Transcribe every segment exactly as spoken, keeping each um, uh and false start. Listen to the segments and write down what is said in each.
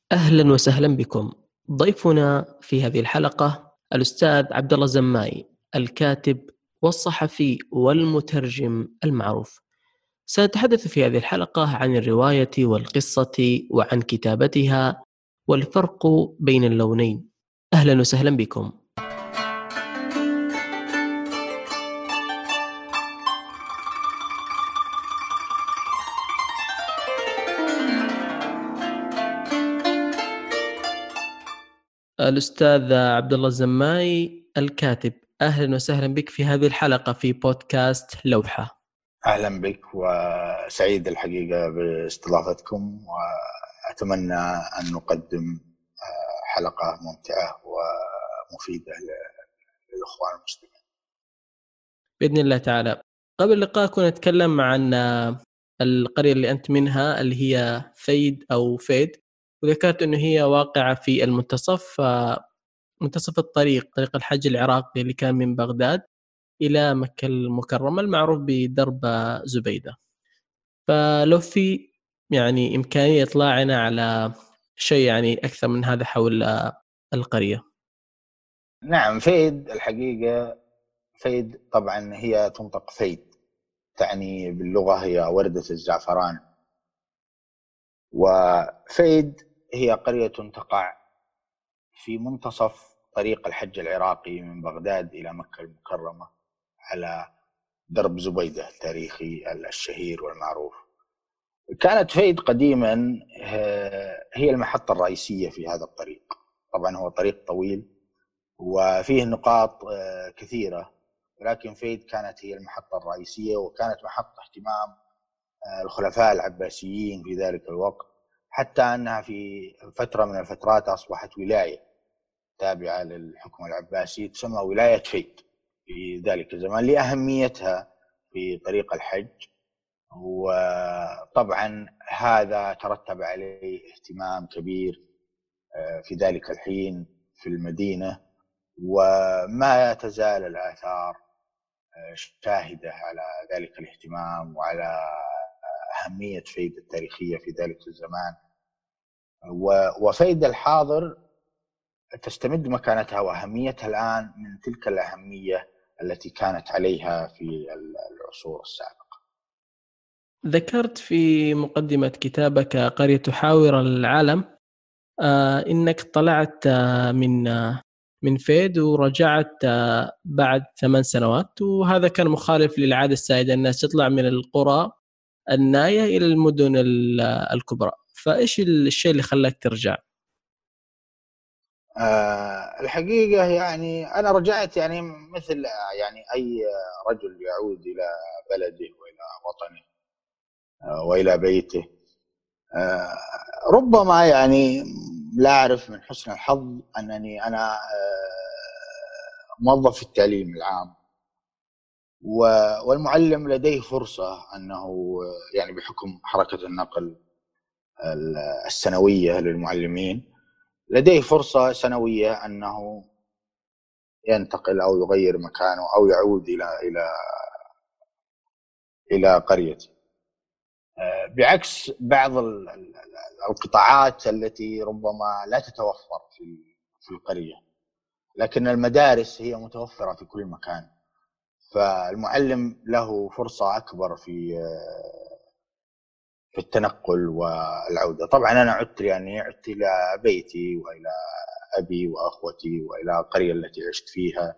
أهلا وسهلا بكم. ضيفنا في هذه الحلقة الأستاذ عبد الله الزماي، الكاتب والصحفي والمترجم المعروف. سنتحدث في هذه الحلقة عن الرواية والقصة وعن كتابتها والفرق بين اللونين. أهلا وسهلا بكم. الأستاذ عبد الله الزماي الكاتب، أهلا وسهلا بك في هذه الحلقة في بودكاست لوحة. أهلا بك وسعيد الحقيقة باستضافتكم، وأتمنى أن نقدم حلقة ممتعة ومفيدة للأخوان المسلمين بإذن الله تعالى. قبل اللقاء كنا نتكلم عن القرية اللي أنت منها اللي هي فيد أو فيد، وذكرت أنه هي واقعة في المنتصف منتصف الطريق، طريق الحج العراقي اللي كان من بغداد إلى مكة المكرمة المعروف بدرب زبيدة. فلو في يعني إمكانية إطلاعنا على شيء يعني أكثر من هذا حول القرية. نعم، فيد الحقيقة فيد طبعا هي تنطق فيد، تعني باللغة هي وردة الزعفران. وفيد هي قرية تقع في منتصف طريق الحج العراقي من بغداد إلى مكة المكرمة على درب زبيدة التاريخي الشهير والمعروف. كانت فيد قديما هي المحطة الرئيسية في هذا الطريق. طبعا هو طريق طويل وفيه نقاط كثيرة، ولكن فيد كانت هي المحطة الرئيسية، وكانت محطة اهتمام الخلفاء العباسيين في ذلك الوقت، حتى أنها في فترة من الفترات أصبحت ولاية تابعة للحكم العباسي تسمى ولاية فيد في ذلك الزمان لأهميتها في طريق الحج. وطبعا هذا ترتب عليه اهتمام كبير في ذلك الحين في المدينة، وما تزال الآثار شاهدة على ذلك الاهتمام وعلى أهمية فيد التاريخية في ذلك الزمان. وفيد الحاضر تستمد مكانتها وأهميتها الآن من تلك الأهمية التي كانت عليها في العصور السابقة. ذكرت في مقدمة كتابك قرية تحاور العالم آه إنك طلعت آه من آه من فيد ورجعت آه بعد ثمان سنوات، وهذا كان مخالف للعادة السائدة، الناس تطلع من القرى النائية إلى المدن الكبرى. فإيش الشيء اللي خلاك ترجع؟ أه الحقيقة يعني أنا رجعت يعني مثل يعني أي رجل يعود إلى بلده وإلى وطنه أه وإلى بيته. أه ربما يعني لا أعرف من حسن الحظ أنني أنا أه موظف في التعليم العام، والمعلم لديه فرصة أنه يعني بحكم حركة النقل السنوية للمعلمين لديه فرصة سنوية أنه ينتقل أو يغير مكانه أو يعود إلى إلى إلى قريته، بعكس بعض القطاعات التي ربما لا تتوفر في في القرية، لكن المدارس هي متوفرة في كل مكان، فالمعلم له فرصة أكبر في في التنقل والعودة. طبعا أنا عدت يعني عدت إلى بيتي وإلى أبي وأخوتي وإلى القرية التي عشت فيها،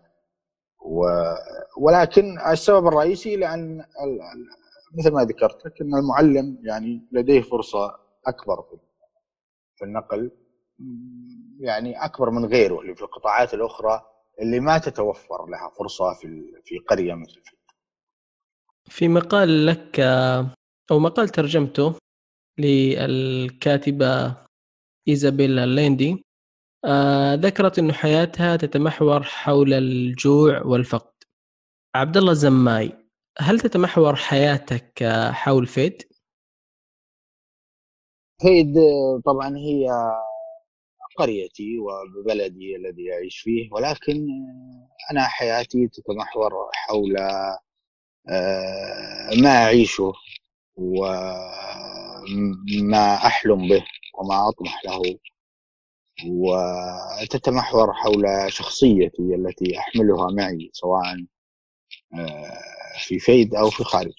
ولكن السبب الرئيسي لأن مثل ما ذكرت لك أن المعلم يعني لديه فرصة أكبر في النقل، يعني أكبر من غيره اللي في القطاعات الأخرى اللي ما تتوفر لها فرصة في في قرية مثل فيد. في مقال لك أو مقال ترجمته للكاتبة إيزابيلا ليندي، آه ذكرت أن حياتها تتمحور حول الجوع والفقد. عبد الله الزماي، هل تتمحور حياتك حول فيد؟ فيد طبعا هي قريتي وبلدي الذي أعيش فيه، ولكن أنا حياتي تتمحور حول ما أعيشه وما أحلم به وما أطمح له وتتمحور حول شخصيتي التي أحملها معي سواء في فيد أو في خارج.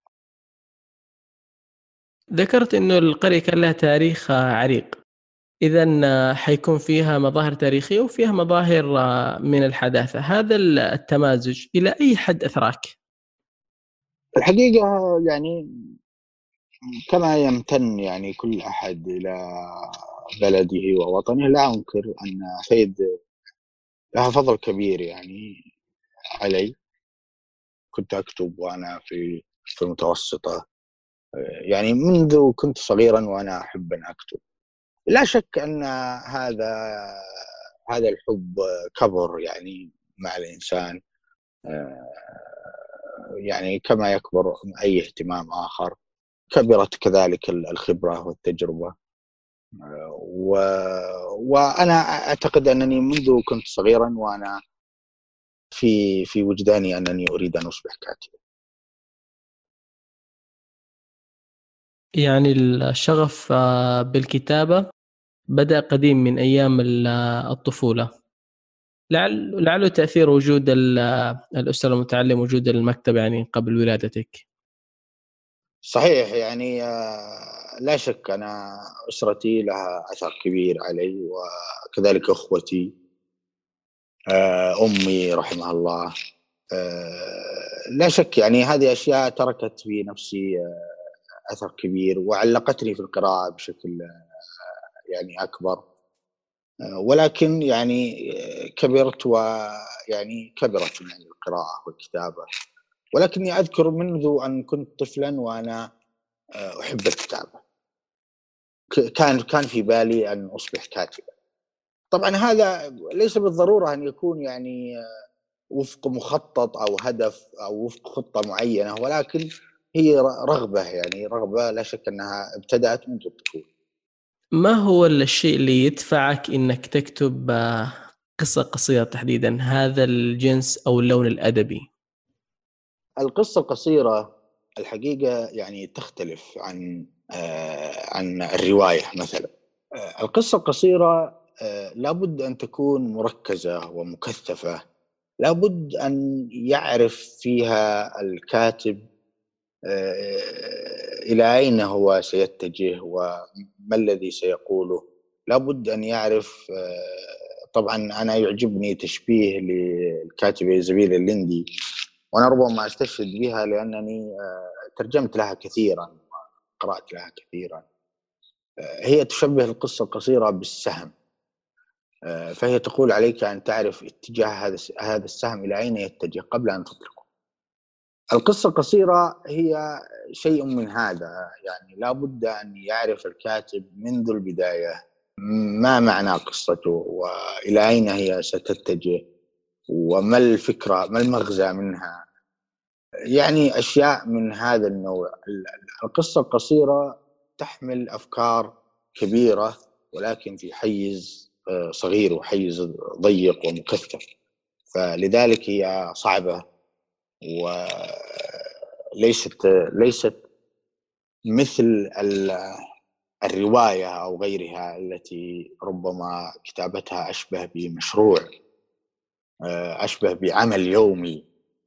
ذكرت إنه القرية كان لها تاريخ عريق، إذن حيكون فيها مظاهر تاريخية وفيها مظاهر من الحداثة. هذا التمازج إلى أي حد أثراك؟ الحقيقة يعني كما يمتن يعني كل أحد إلى بلده ووطنه، لا أنكر أن فيد لها فضل كبير يعني علي. كنت أكتب وأنا في في المتوسطة، يعني منذ كنت صغيرا وأنا أحب أن أكتب. لا شك أن هذا هذا الحب كبر يعني مع الإنسان، يعني كما يكبر أي اهتمام آخر. كبرت كذلك الخبرة والتجربة، و... وأنا أعتقد أنني منذ كنت صغيرا وأنا في في وجداني أنني أريد أن أصبح كاتبا. يعني الشغف بالكتابة بدأ قديم من أيام الطفولة، لعل لعله تأثير وجود الأسرة المتعلم، وجود المكتب يعني قبل ولادتك. صحيح، يعني لا شك أنا أسرتي لها أثر كبير علي، وكذلك أخوتي، أمي رحمها الله. لا شك يعني هذه أشياء تركت في نفسي أثر كبير وعلقتني في القراءة بشكل يعني أكبر. ولكن يعني كبرت ويعني كبرت من القراءة والكتابة، ولكني أذكر منذ أن كنت طفلا وأنا أحب الكتابة. كان كان في بالي أن أصبح كاتبا. طبعا هذا ليس بالضرورة أن يكون يعني وفق مخطط أو هدف أو وفق خطة معينة، ولكن هي رغبة، يعني رغبة لا شك أنها ابتدأت منذ الطفولة. ما هو الشيء اللي يدفعك إنك تكتب قصة قصيرة تحديدا، هذا الجنس أو اللون الأدبي؟ القصة القصيرة الحقيقة يعني تختلف عن عن الرواية مثلا. القصة القصيرة لابد أن تكون مركزة ومكثفة، لابد أن يعرف فيها الكاتب إلى أين هو سيتجه وما الذي سيقوله. لابد أن يعرف. طبعا أنا يعجبني تشبيه للكاتبة إيزابيلا الليندي، وأنا ربما أستشهد بها لأنني ترجمت لها كثيرا وقرأت لها كثيرا. هي تشبه القصة القصيرة بالسهم، فهي تقول عليك أن تعرف اتجاه هذا هذا السهم إلى أين يتجه قبل أن تطلقه. القصة القصيرة هي شيء من هذا، يعني لا بد أن يعرف الكاتب منذ البداية ما معنى قصته وإلى أين هي ستتجه وما الفكرة ما المغزى منها، يعني أشياء من هذا النوع. القصة القصيرة تحمل أفكار كبيرة ولكن في حيز صغير وحيز ضيق ومكثف، فلذلك هي صعبة وليست ليست مثل الرواية أو غيرها التي ربما كتابتها أشبه بمشروع، أشبه بعمل يومي،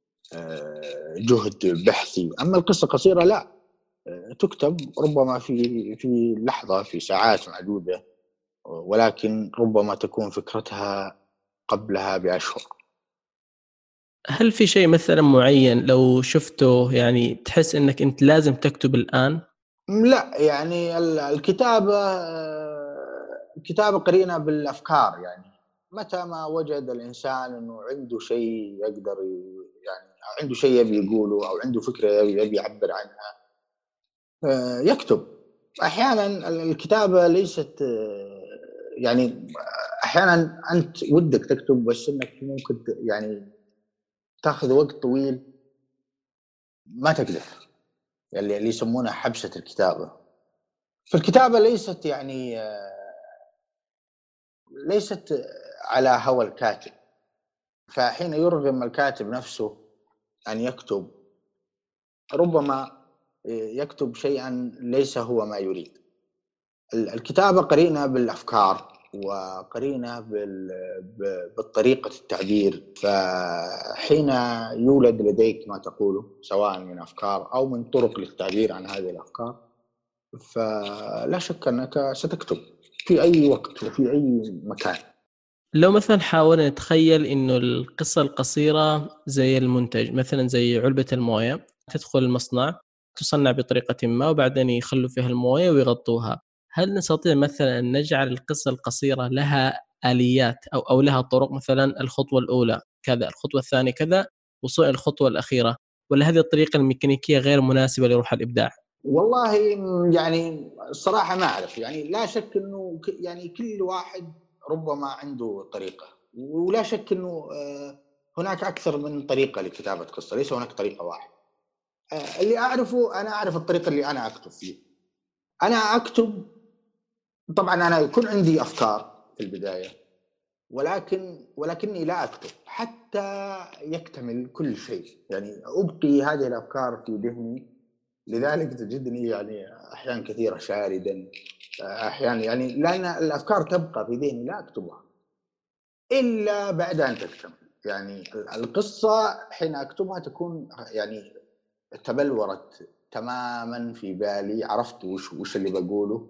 جهد بحثي. أما القصة القصيرة لا، تكتب ربما في في لحظة، في ساعات معدودة، ولكن ربما تكون فكرتها قبلها بأشهر. هل في شيء مثلا معين لو شفته يعني تحس انك انت لازم تكتب الآن؟ لا، يعني الكتابة الكتابة قرينة بالأفكار، يعني متى ما وجد الإنسان أنه عنده شيء يقدر يعني عنده شيء يبي يقوله أو عنده فكرة يبي يعبر عنها يكتب. أحيانا الكتابة ليست يعني أحيانا أنت ودك تكتب بس أنك ممكن يعني تأخذ وقت طويل ما تقدر، اللي اللي يسمونها حبسة الكتابة. فالكتابة ليست يعني ليست على هوى الكاتب، فحين يرغم الكاتب نفسه أن يكتب ربما يكتب شيئا ليس هو ما يريد. الكتابة قرينة بالأفكار، وقرينة بالطريقة التعبير. فحين يولد لديك ما تقوله سواء من أفكار أو من طرق للتعبير عن هذه الأفكار، فلا شك أنك ستكتب في أي وقت وفي أي مكان. لو مثلا حاولنا نتخيل إنه القصة القصيرة زي المنتج، مثلا زي علبة الموية، تدخل المصنع تصنع بطريقة ما وبعدين يخلوا فيها الموية ويغطوها، هل نستطيع مثلا أن نجعل القصة القصيرة لها آليات أو أو لها طرق، مثلا الخطوة الأولى كذا، الخطوة الثانية كذا، وصول الخطوة الأخيرة، ولا هذه الطريقة الميكانيكية غير مناسبة لروح الإبداع؟ والله يعني الصراحة ما أعرف، يعني لا شك أنه يعني كل واحد ربما عنده طريقة، ولا شك أنه هناك أكثر من طريقة لكتابة قصة، ليس هناك طريقة واحدة. اللي أعرفه أنا أعرف الطريقة اللي أنا أكتب فيه. أنا أكتب طبعا أنا يكون عندي أفكار في البداية، ولكن ولكني لا أكتب حتى يكتمل كل شيء، يعني أبقي هذه الأفكار في ذهني. لذلك تجدني يعني أحيان كثيرة شاردا، أحيانا يعني لأن الأفكار تبقى في ذهني لا أكتبها إلا بعد أن تكتمل. يعني القصة حين أكتبها تكون يعني تبلورت تماما في بالي، عرفت وش وش اللي بقوله،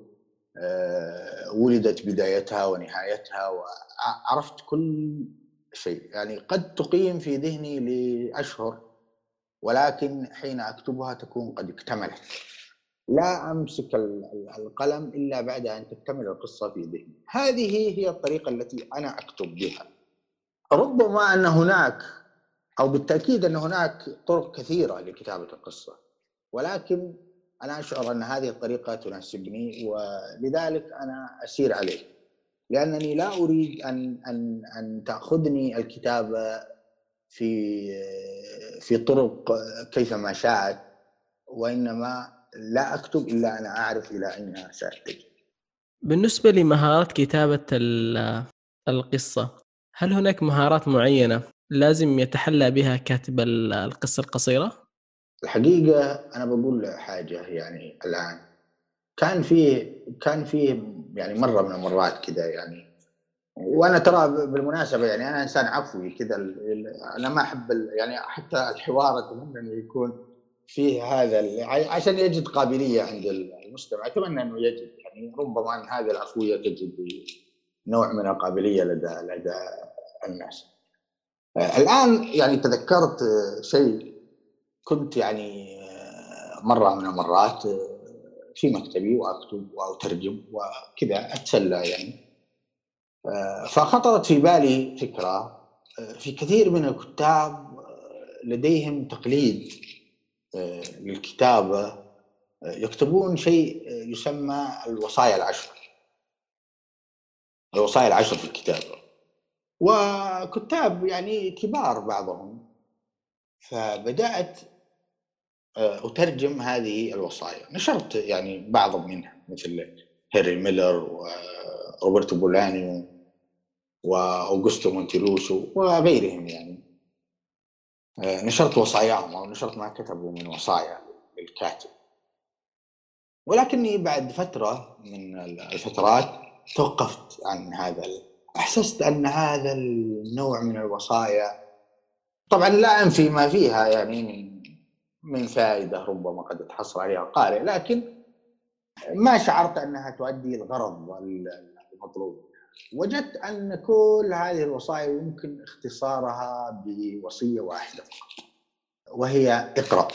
أه ولدت بدايتها ونهايتها وعرفت كل شيء. يعني قد تقيم في ذهني لأشهر، ولكن حين أكتبها تكون قد اكتملت. لا أمسك القلم إلا بعد أن تكتمل القصة في ذهني. هذه هي الطريقة التي أنا أكتب بها. ربما أن هناك أو بالتأكيد أن هناك طرق كثيرة لكتابة القصة، ولكن أنا أشعر أن هذه الطريقة تناسبني، ولذلك أنا أسير عليه، لأنني لا أريد أن أن أن تأخذني الكتابة في في طرق كيفما شاءت، وإنما لا أكتب إلا أنا أعرف إلى أين سأتجه. بالنسبة لمهارات كتابة القصة، هل هناك مهارات معينة لازم يتحلى بها كاتب القصة القصيرة؟ الحقيقة أنا بقول حاجة، يعني الآن كان فيه كان فيه يعني مرة من المرات كذا، يعني وأنا ترى بالمناسبة يعني أنا إنسان عفوي كذا، أنا ما أحب يعني حتى الحوار أتمنى إنه يكون فيه هذا عشان يجد قابلية عند المستمع، أتمنى إنه يجد، يعني ربما أن هذه العفوية تجد نوع من القابلية لدى لدى الناس. الآن يعني تذكرت شيء، كنت يعني مرة من المرات في مكتبي وأكتب وأترجم وكذا أتسلى يعني، فخطرت في بالي فكرة. في كثير من الكتاب لديهم تقليد للكتابة، يكتبون شيء يسمى الوصايا العشر الوصايا العشر في الكتابة، وكتاب يعني كبار بعضهم. فبدأت أترجم هذه الوصايا، نشرت يعني بعض منها مثل هيري ميلر وروبرتو بولانيو وأوغوستو مونتيروسو وغيرهم، يعني نشرت وصاياهم أو نشرت ما كتبوا من وصايا للكاتب. ولكني بعد فترة من الفترات توقفت عن هذا، أحسست أن هذا النوع من الوصايا طبعا لا أنفي ما فيها يعني من من فائدة ربما قد يتحصل عليها القارئ، لكن ما شعرت أنها تؤدي الغرض المطلوب. وجدت أن كل هذه الوصايا يمكن اختصارها بوصية واحدة فقط، وهي اقرأ.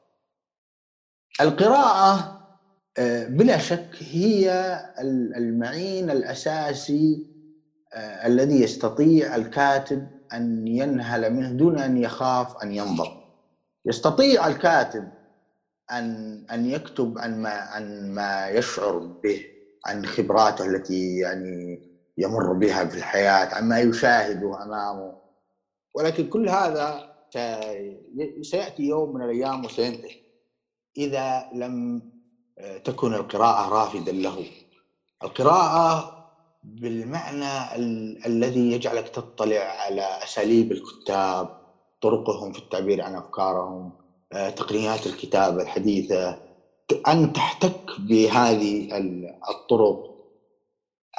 القراءة بلا شك هي المعين الأساسي الذي يستطيع الكاتب أن ينهل منه دون أن يخاف أن ينضب. يستطيع الكاتب أن أن يكتب عن ما عن ما يشعر به، عن خبراته التي يعني يمر بها في الحياة، عن ما يشاهده أمامه، ولكن كل هذا سيأتي يوم من الأيام وسينتهي إذا لم تكن القراءة رافدا له. القراءة بالمعنى ال- الذي يجعلك تطلع على أساليب الكتاب، طرقهم في التعبير عن أفكارهم، تقنيات الكتابة الحديثة، أن تحتك بهذه الطرق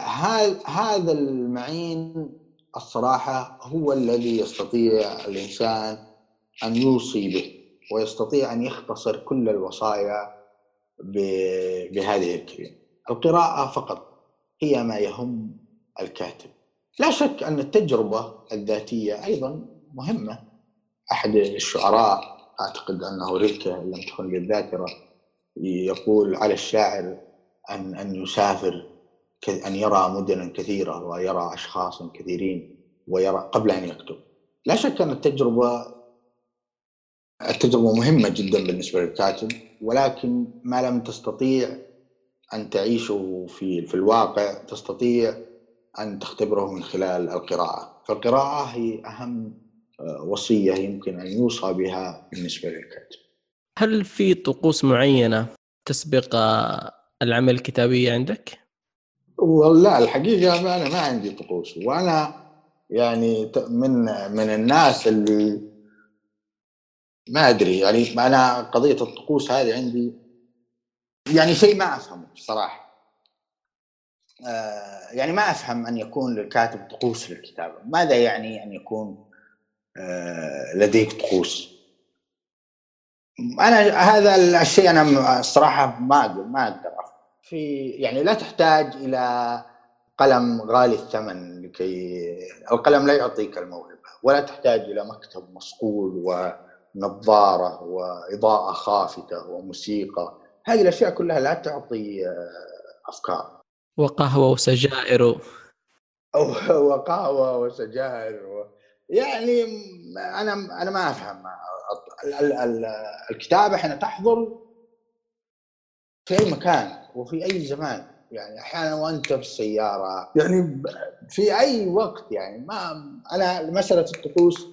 هذا هذا المعين الصراحة هو الذي يستطيع الإنسان أن يوصي به، ويستطيع أن يختصر كل الوصايا بهذه الكلمة. القراءة فقط هي ما يهم الكاتب. لا شك أن التجربة الذاتية أيضا مهمة. أحد الشعراء أعتقد أنه ريلكه إن لم تخن لي الذاكرة يقول على الشاعر أن أن يسافر، أن يرى مدنا كثيرة ويرى أشخاصا كثيرين ويرى قبل أن يكتب. لا شك أن التجربة التجربة مهمة جدا بالنسبة للكاتب، ولكن ما لم تستطيع أن تعيشه في في الواقع تستطيع أن تختبره من خلال القراءة. فالقراءة هي أهم وصية يمكن أن يوصى بها بالنسبة للكاتب. هل في طقوس معينة تسبق العمل الكتابي عندك؟ والله الحقيقة أنا ما عندي طقوس، وأنا يعني من من الناس اللي ما أدري، يعني أنا قضية الطقوس هذه عندي يعني شيء ما أفهمه بصراحة. آه يعني ما أفهم أن يكون للكاتب طقوس للكتابة. ماذا يعني أن يكون آه لديك طقوس؟ أنا هذا الشيء أنا الصراحة ما ما أقدر أفهم. في يعني لا تحتاج إلى قلم غالي الثمن لكي القلم لا يعطيك الموهبة، ولا تحتاج إلى مكتب مصقول ونظارة وإضاءة خافتة وموسيقى. هذه الأشياء كلها لا تعطي أفكار. وقهوة وسجائر وقهوة وسجائر و... يعني أنا أنا ما أفهم. الكتابة حين تحضر في أي مكان وفي أي زمان، يعني أحيانا وأنت في السيارة، يعني في أي وقت. يعني ما أنا مسألة الطقوس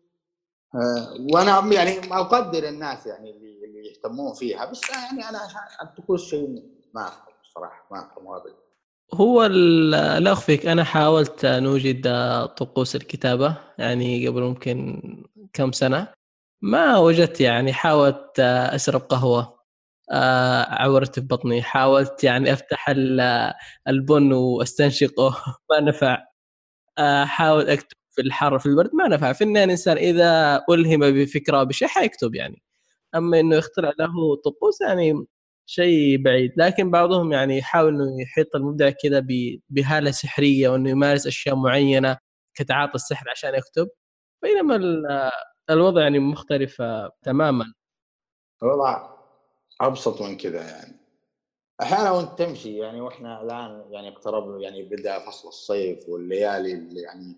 وأنا يعني أقدر الناس يعني اللي اللي يهتمون فيها، بس يعني أنا الطقوس شيء ما أفهم صراحة، ما أفهمه أبدا. هو لا أخفيك، أنا حاولت نوجد طقوس الكتابة يعني قبل ممكن كم سنة، ما وجدت. يعني حاولت أشرب قهوة، عورت في بطني، حاولت يعني أفتح البن واستنشقه ما نفع، حاول أكتب في الحر في البرد ما نفع. في النهاية الإنسان إذا ألهم بفكرة بشيء حيكتب يعني. أما إنه يخترع له طقوس يعني شيء بعيد. لكن بعضهم يعني يحاول إنه يحيط المبدع كذا ب بهالة سحرية، وإنه يمارس أشياء معينة كتعاطي السحر عشان يكتب، بينما ال الوضع يعني مختلف تمامًا. الوضع أبسط من كذا. يعني أحيانا وأنت تمشي، يعني وإحنا الآن يعني اقترب يعني بدأ فصل الصيف والليالي اللي يعني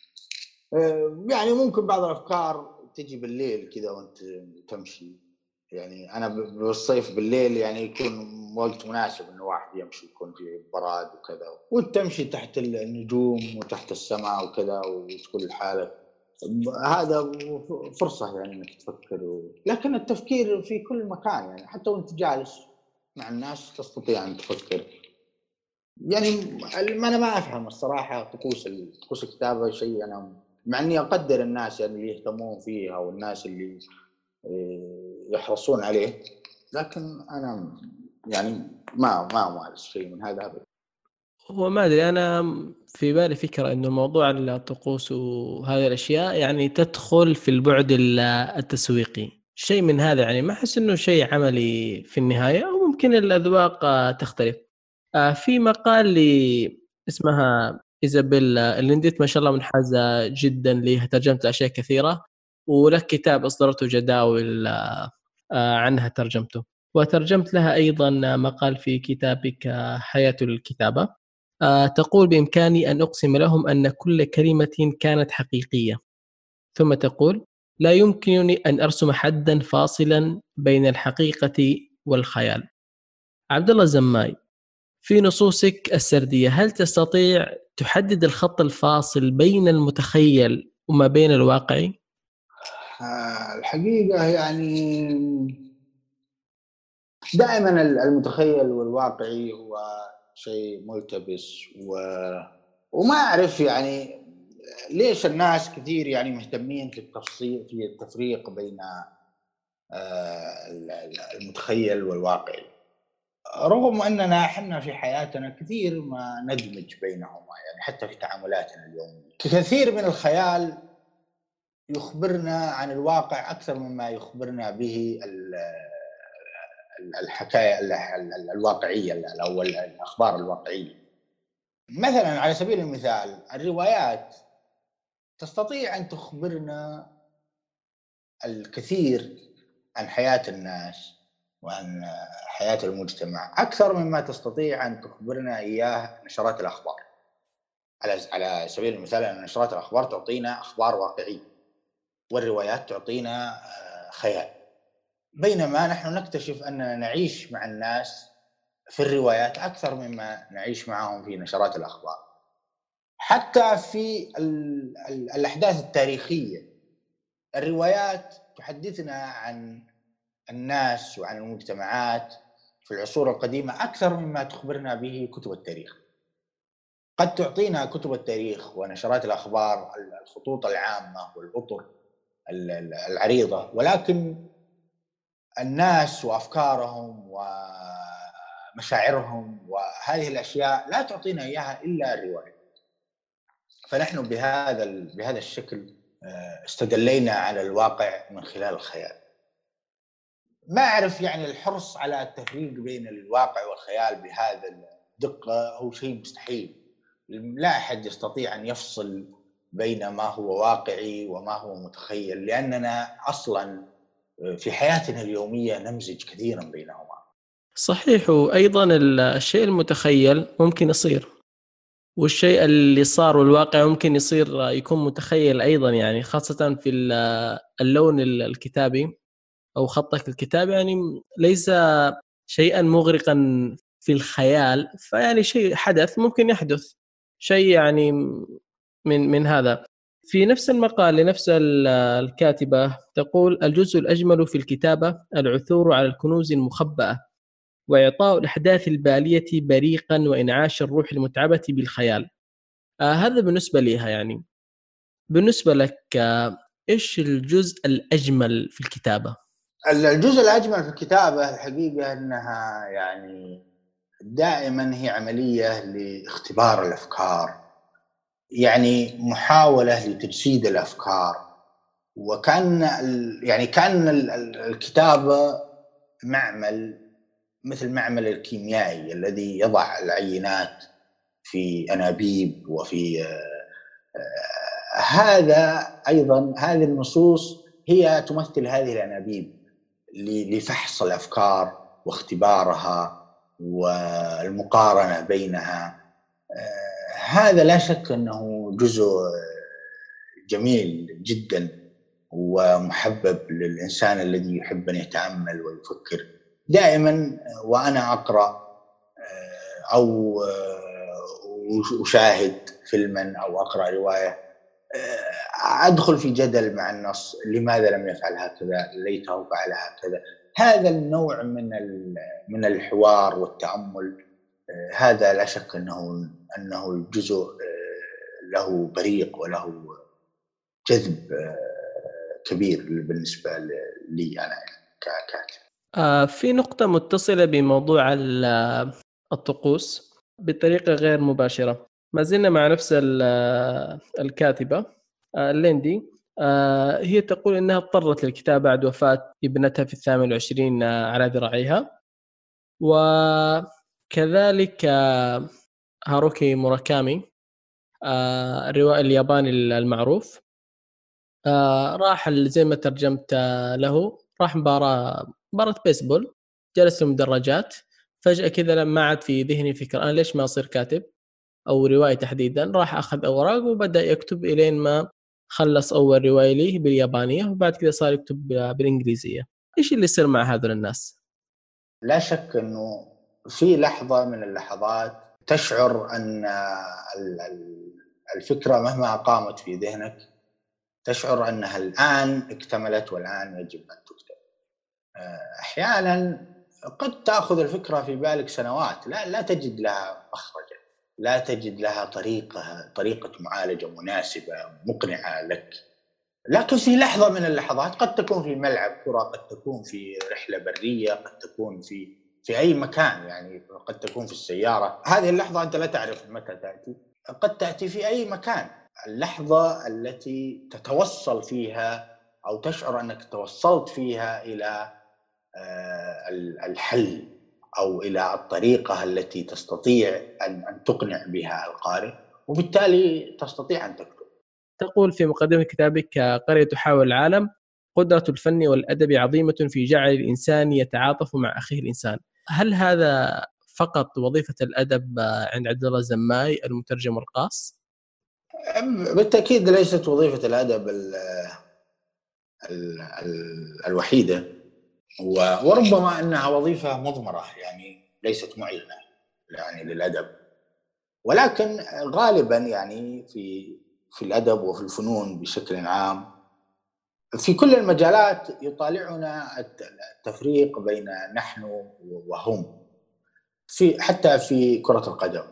يعني ممكن بعض الأفكار تجي بالليل كذا وأنت تمشي. يعني أنا بالصيف بالليل يعني يكون وقت مناسب إنه واحد يمشي، يكون في براد وكذا، وأنت تمشي تحت النجوم وتحت السماء وكذا وتقول لحالك هذا فرصة يعني إنك تفكر و... لكن التفكير في كل مكان، يعني حتى وأنت جالس مع الناس تستطيع أن تفكر. يعني ما أنا ما أفهم الصراحة طقوس طقوس الكتابة. شيء أنا مع إني أقدر الناس يعني اللي يهتمون فيها والناس اللي يحرصون عليه، لكن أنا يعني ما ما أمارس شيء من هذا أبدا. هو ما أدري، أنا في بالي فكرة إنه موضوع الطقوس وهذه الأشياء يعني تدخل في البُعد ال التسويقي، شيء من هذا يعني ما أحس إنه شيء عملي في النهاية، أو ممكن الأذواق تختلف. آآ في مقال ل اسمها إيزابيل لينديت، ما شاء الله منحازة جدًا لها، ترجمت أشياء كثيرة، ولك كتاب أصدرته جداول آآ عنها ترجمته، وترجمت لها أيضًا مقال في كتابك حياة الكتابة. آآ تقول: "بإمكاني أن أقسم لهم أن كل كلمة كانت حقيقية." ثم تقول: "لا يمكنني أن أرسم حدًا فاصلًا بين الحقيقة والخيال." عبد الله الزماي، في نصوصك السردية هل تستطيع تحدد الخط الفاصل بين المتخيل وما بين الواقعي؟ آه، الحقيقة يعني دائما المتخيل والواقعي هو شيء ملتبس و... وما أعرف يعني ليش الناس كثير يعني مهتمين في التفصيل في التفريق بين آه، المتخيل والواقعي. رغم أننا إحنا في حياتنا كثير ما ندمج بينهما، يعني حتى في تعاملاتنا اليومية كثير من الخيال يخبرنا عن الواقع أكثر مما يخبرنا به الحكاية الواقعية أو الأخبار الواقعية. مثلا على سبيل المثال الروايات تستطيع أن تخبرنا الكثير عن حياة الناس وعن حياة المجتمع أكثر مما تستطيع أن تخبرنا إياه نشرات الأخبار. على على سبيل المثال أن نشرات الأخبار تعطينا أخبار واقعية والروايات تعطينا خيال، بينما نحن نكتشف أننا نعيش مع الناس في الروايات أكثر مما نعيش معهم في نشرات الأخبار. حتى في الأحداث التاريخية الروايات تحدثنا عن الناس وعن المجتمعات في العصور القديمة أكثر مما تخبرنا به كتب التاريخ. قد تعطينا كتب التاريخ ونشرات الأخبار الخطوط العامة والأطر العريضة، ولكن الناس وأفكارهم ومشاعرهم وهذه الأشياء لا تعطينا إياها إلا الرواية. فنحن بهذا بهذا الشكل استدلينا على الواقع من خلال الخيال. ما أعرف يعني الحرص على التفريق بين الواقع والخيال بهذا الدقة هو شيء مستحيل. لا أحد يستطيع أن يفصل بين ما هو واقعي وما هو متخيل، لأننا أصلاً في حياتنا اليومية نمزج كثيراً بينهما. صحيح، وأيضاً الشيء المتخيل ممكن يصير، والشيء اللي صار والواقع ممكن يصير يكون متخيل أيضاً، يعني خاصة في اللون الكتابي أو خطك الكتابي، يعني ليس شيئاً مغرقاً في الخيال، فيعني شيء حدث ممكن يحدث شيء يعني من من هذا. في نفس المقال لنفس الكاتبة تقول: الجزء الأجمل في الكتابة العثور على الكنوز المخبأة وإعطاء الأحداث البالية بريقاً وإنعاش الروح المتعبة بالخيال. آه هذا بالنسبة ليها. يعني بالنسبة لك آه إيش الجزء الأجمل في الكتابة؟ الجزء الأجمل في الكتابة الحقيقة أنها يعني دائما هي عملية لاختبار الأفكار، يعني محاولة لتجسيد الأفكار، وكان يعني كان الكتابة معمل مثل معمل الكيميائي الذي يضع العينات في أنابيب وفي هذا أيضا هذه النصوص هي تمثل هذه الأنابيب لفحص الأفكار واختبارها والمقارنة بينها. هذا لا شك أنه جزء جميل جدا ومحبب للإنسان الذي يحب أن يتأمل ويفكر دائما. وأنا أقرأ أو أشاهد فيلما أو أقرأ رواية أدخل في جدل مع النص، لماذا لم يفعل هكذا، ليته فعل هكذا. هذا النوع من من الحوار والتأمل هذا لا شك أنه أنه الجزء له بريق وله جذب كبير بالنسبة لي أنا ككاتب. في نقطة متصلة بموضوع الطقوس بطريقة غير مباشرة. ما زلنا مع نفس الكاتبة ليندي. هي تقول إنها اضطرت للكتابة بعد وفاة ابنتها في الثامن والعشرين على ذراعيها، وكذلك هاروكي موراكامي الروائي الياباني المعروف راح زي ما ترجمت له، راح مباراة مباراة بيسبول، جلس في المدرجات، فجأة كذا لما عاد في ذهني فكرة أنا ليش ما أصير كاتب أو روائي تحديدا. راح أخذ أوراق وبدأ يكتب إلين ما خلص أول رواية ليه باليابانية، وبعد كذا صار يكتب بالإنجليزية. إيش اللي يصير مع هذول الناس؟ لا شك أنه في لحظة من اللحظات تشعر أن الفكرة مهما قامت في ذهنك تشعر أنها الآن اكتملت والآن يجب أن تكتب. أحيانا قد تأخذ الفكرة في بالك سنوات لا لا تجد لها مخرجا، لا تجد لها طريقة طريقة معالجة مناسبة مقنعة لك، لكن في لحظة من اللحظات قد تكون في ملعب كرة، قد تكون في رحلة برية، قد تكون في في أي مكان، يعني قد تكون في السيارة. هذه اللحظة أنت لا تعرف متى تأتي، قد تأتي في أي مكان. اللحظة التي تتوصل فيها أو تشعر أنك توصلت فيها إلى آه، الحل أو إلى الطريقة التي تستطيع أن أن تقنع بها القارئ، وبالتالي تستطيع أن تكتب. تقول في مقدمة كتابك قرية تحاور العالم: قدرة الفن والأدب عظيمة في جعل الإنسان يتعاطف مع أخيه الإنسان. هل هذا فقط وظيفة الأدب عند عبد الله الزماي المترجم القاص؟ بالتأكيد ليست وظيفة الأدب ال ال ال الوحيدة، وربما أنها وظيفة مضمرة، يعني ليست معلنة يعني للأدب، ولكن غالبا يعني في في الأدب وفي الفنون بشكل عام في كل المجالات يطالعنا التفريق بين نحن وهم، في حتى في كرة القدم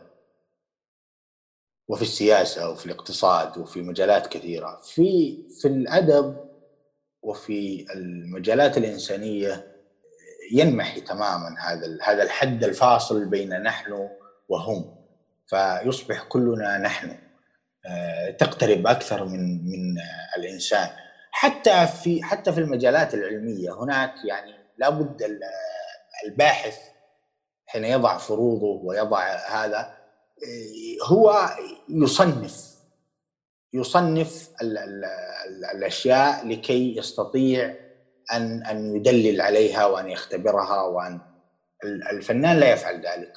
وفي السياسة وفي الاقتصاد وفي مجالات كثيرة. في في الأدب وفي المجالات الإنسانية ينمحي تماما هذا هذا الحد الفاصل بين نحن وهم، فيصبح كلنا نحن، تقترب أكثر من من الإنسان. حتى في حتى في المجالات العلمية هناك يعني لابد الباحث حين يضع فروضه ويضع هذا هو يصنف يصنف ال ال ال الأشياء لكي يستطيع أن أن يدلل عليها وأن يختبرها، وأن الفنان لا يفعل ذلك.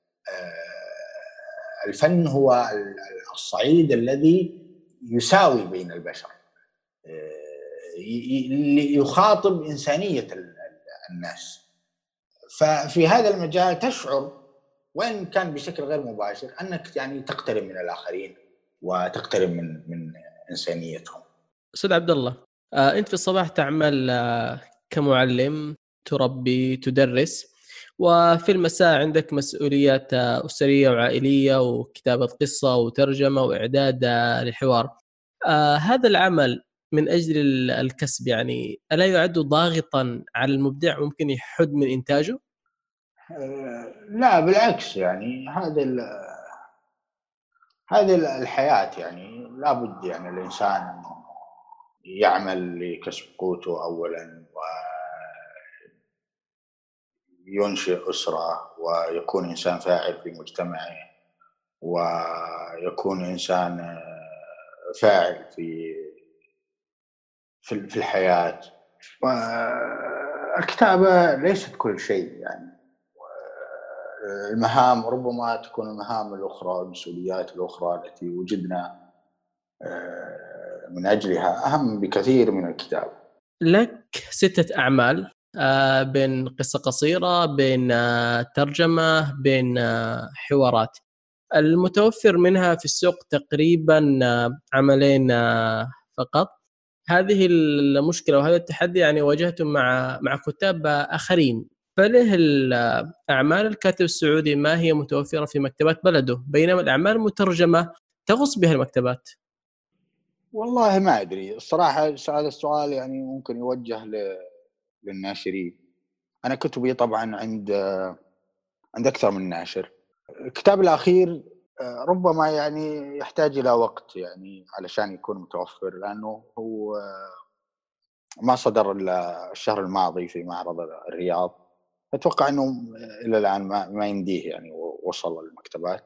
الفن هو الصعيد الذي يساوي بين البشر، يخاطب إنسانية الناس. ففي هذا المجال تشعر وإن كان بشكل غير مباشر أنك يعني تقترب من الآخرين وتقترب من من إنسانيتهم. أستاذ عبد الله، آه، أنت في الصباح تعمل آه، كمعلم، تربي، تدرس، وفي المساء عندك مسؤوليات آه، أسرية وعائلية وكتابة قصة وترجمة وإعداد آه، للحوار. آه، هذا العمل من أجل ال- الكسب، يعني ألا يعد ضاغطا على المبدع ممكن يحد من إنتاجه؟ لا بالعكس، يعني هذه هذه الحياة، يعني لابد يعني الإنسان يعمل لكسب قوته أولا، وينشئ أسرة، ويكون إنسان فاعل في مجتمعه، ويكون إنسان فاعل في في الحياة. والكتابة ليست كل شيء، يعني المهام ربما تكون المهام الأخرى، المسؤوليات الأخرى التي وجدنا من أجلها أهم بكثير من الكتابة. لك ستة أعمال، آه، بين قصة قصيرة، بين آه، ترجمة، بين آه، حوارات. المتوفر منها في السوق تقريبا آه، عملين آه، فقط. هذه المشكلة وهذا التحدي يعني واجهته مع مع كتاب آخرين. فله الأعمال الكاتب السعودي ما هي متوفرة في مكتبات بلده، بينما الأعمال المترجمة تغص بها المكتبات. والله ما أدري الصراحة، هذا السؤال يعني ممكن يوجه للناشرين. أنا كتبي طبعا عند عند أكثر من ناشر. الكتاب الأخير ربما يعني يحتاج إلى وقت يعني علشان يكون متوفر، لأنه هو ما صدر إلا الشهر الماضي في معرض الرياض، أتوقع أنه إلى الآن ما ما يمديه يعني وصل للمكتبات.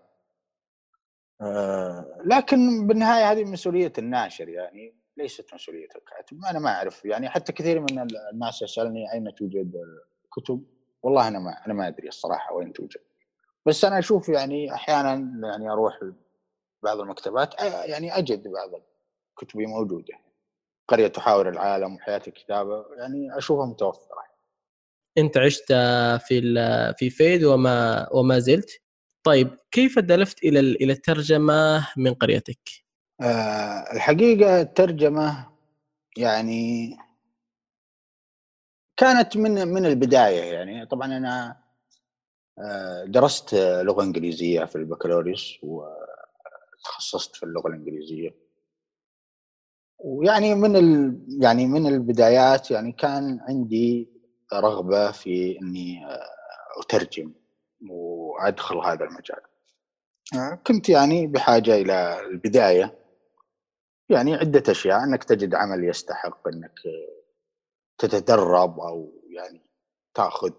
لكن بالنهاية هذه مسؤولية الناشر، يعني ليست مسؤولية الكاتب. أنا ما أعرف، يعني حتى كثير من الناس يسألني أين توجد الكتب، والله أنا ما أنا ما أدري الصراحة وين توجد. بس أنا أشوف يعني أحيانًا يعني أروح بعض المكتبات يعني أجد بعض كتبي موجودة. قرية تحاور العالم وحياة الكتابة يعني أشوفها متوفرة. أنت عشت في ال في فيد وما وما زلت. طيب كيف دلفت إلى ال إلى الترجمة من قريتك؟ آه، الحقيقة الترجمة يعني كانت من من البداية. يعني طبعًا أنا آه، درست لغة إنجليزية في البكالوريوس وتخصصت في اللغة الإنجليزية، ويعني من ال يعني من البدايات يعني كان عندي رغبة في إني أترجم وأدخل هذا المجال. كنت يعني بحاجة إلى البداية يعني عدة أشياء، أنك تجد عمل يستحق أنك تتدرب أو يعني تأخذ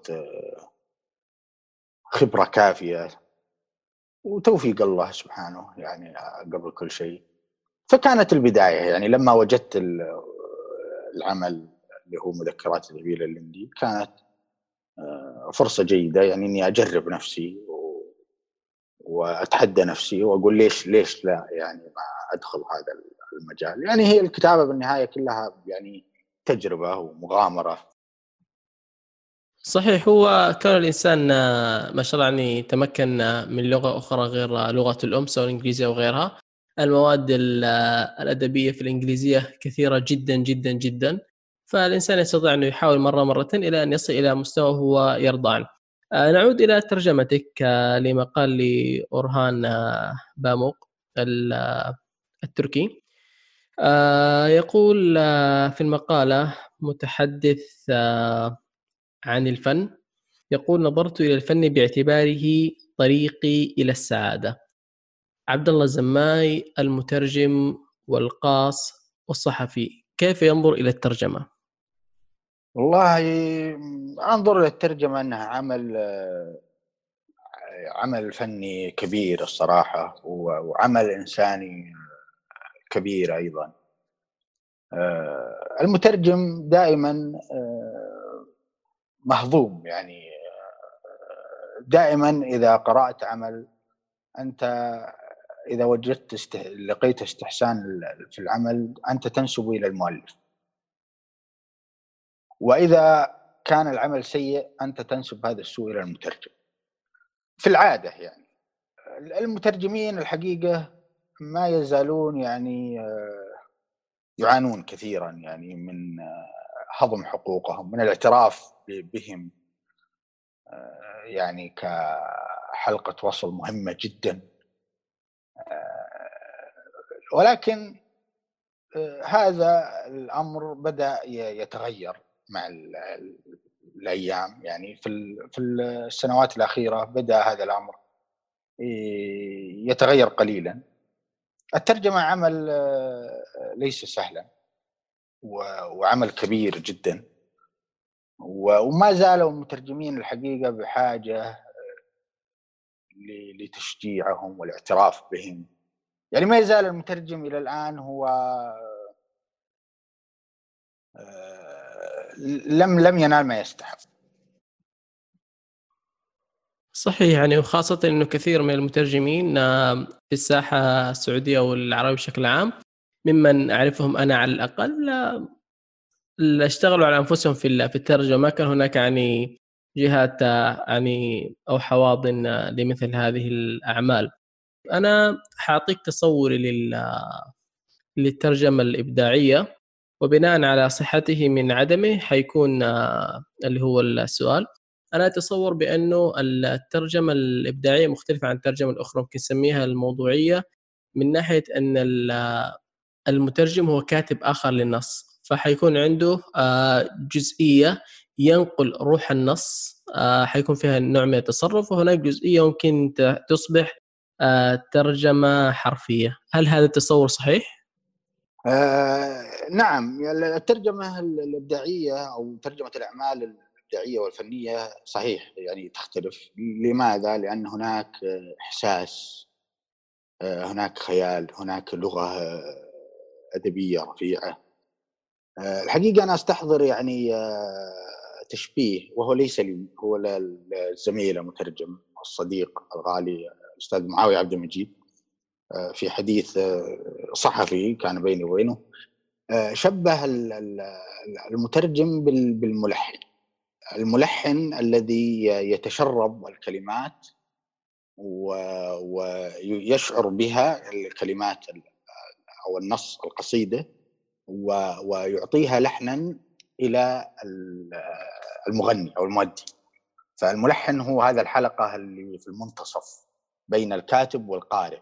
خبرة كافية، وتوفيق الله سبحانه يعني قبل كل شيء. فكانت البداية يعني لما وجدت العمل اللي هو مذكرات أدبية للندي كانت فرصة جيدة يعني إني أجرب نفسي وأتحدى نفسي وأقول ليش ليش لا يعني ما أدخل هذا المجال. يعني هي الكتابة بالنهاية كلها يعني تجربة ومغامرة. صحيح. هو كان الإنسان آه، ما شاء الله يعني تمكن آه، من لغة أخرى غير آه، لغته الأم سواء الإنجليزية أو غيرها. المواد ال- آه، الأدبية في الإنجليزية كثيرة جدا جدا جدا، فالإنسان يستطيع أنه يحاول مرة مرتين إلى أن يصل إلى مستوى هو يرضى عنه. آه، نعود إلى ترجمتك آه، لمقال لأورهان آه، باموق ال- آه، التركي. آه، يقول آه، في المقالة متحدث آه، عن الفن، يقول: نظرت إلى الفن باعتباره طريقي إلى السعادة. عبد الله الزماي المترجم والقاص والصحفي كيف ينظر إلى الترجمة؟ والله أنظر إلى الترجمة أنها عمل عمل فني كبير الصراحة، وعمل إنساني كبير أيضا. المترجم دائما مهضوم، يعني دائما إذا قرأت عمل أنت إذا وجدت است... لقيت استحسان في العمل أنت تنسب إلى المؤلف، وإذا كان العمل سيء أنت تنسب هذا السوء إلى المترجم في العادة. يعني المترجمين الحقيقة ما يزالون يعني يعانون كثيرا يعني من هضم حقوقهم، من الاعتراف بهم يعني كحلقة وصل مهمة جدا. ولكن هذا الأمر بدأ يتغير مع الأيام، يعني في في السنوات الأخيرة بدأ هذا الأمر يتغير قليلا. الترجمة عمل ليس سهلا وعمل كبير جدا، وما زالوا المترجمين الحقيقة بحاجة لتشجيعهم والاعتراف بهم. يعني ما يزال المترجم إلى الآن هو لم لم ينال ما يستحق. صحيح، يعني وخاصة إنه كثير من المترجمين آه، في الساحة السعودية والعربية بشكل عام ممن أعرفهم أنا على الأقل آه، اللي اشتغلوا على أنفسهم في ال- في الترجمة، ما كان هناك يعني جهات آه، يعني أو حواضن آه، لمثل هذه الأعمال. أنا حاعطيك تصوري لل للترجمة الإبداعية، وبناءً على صحته من عدمه حيكون آه، اللي هو السؤال. أنا أتصور بأنه الترجمة الإبداعية مختلفة عن الترجمة الأخرى، ممكن نسميها الموضوعية، من ناحية أن ال المترجم هو كاتب آخر للنص، فحيكون عنده آآ جزئية ينقل روح النص، آآ حيكون فيها نوع من التصرف، وهناك جزئية ممكن ت تصبح آآ ترجمة حرفية. هل هذا التصور صحيح؟ آه نعم، الترجمة الإبداعية أو ترجمة الأعمال الإبداعية والفنية صحيح يعني تختلف. لماذا؟ لأن هناك إحساس، هناك خيال، هناك لغة أدبية رفيعة. الحقيقة أنا أستحضر يعني تشبيه، وهو ليس لي، هو للزميل المترجم الصديق الغالي الأستاذ معاوية عبد المجيد، في حديث صحفي كان بيني وبينه. شبه المترجم بالملحن، الملحن الذي يتشرب الكلمات ويشعر بها الكلمات أو النص القصيدة ويعطيها لحنا إلى المغني أو المؤدي. فالملحن هو هذا الحلقة اللي في المنتصف بين الكاتب والقارئ،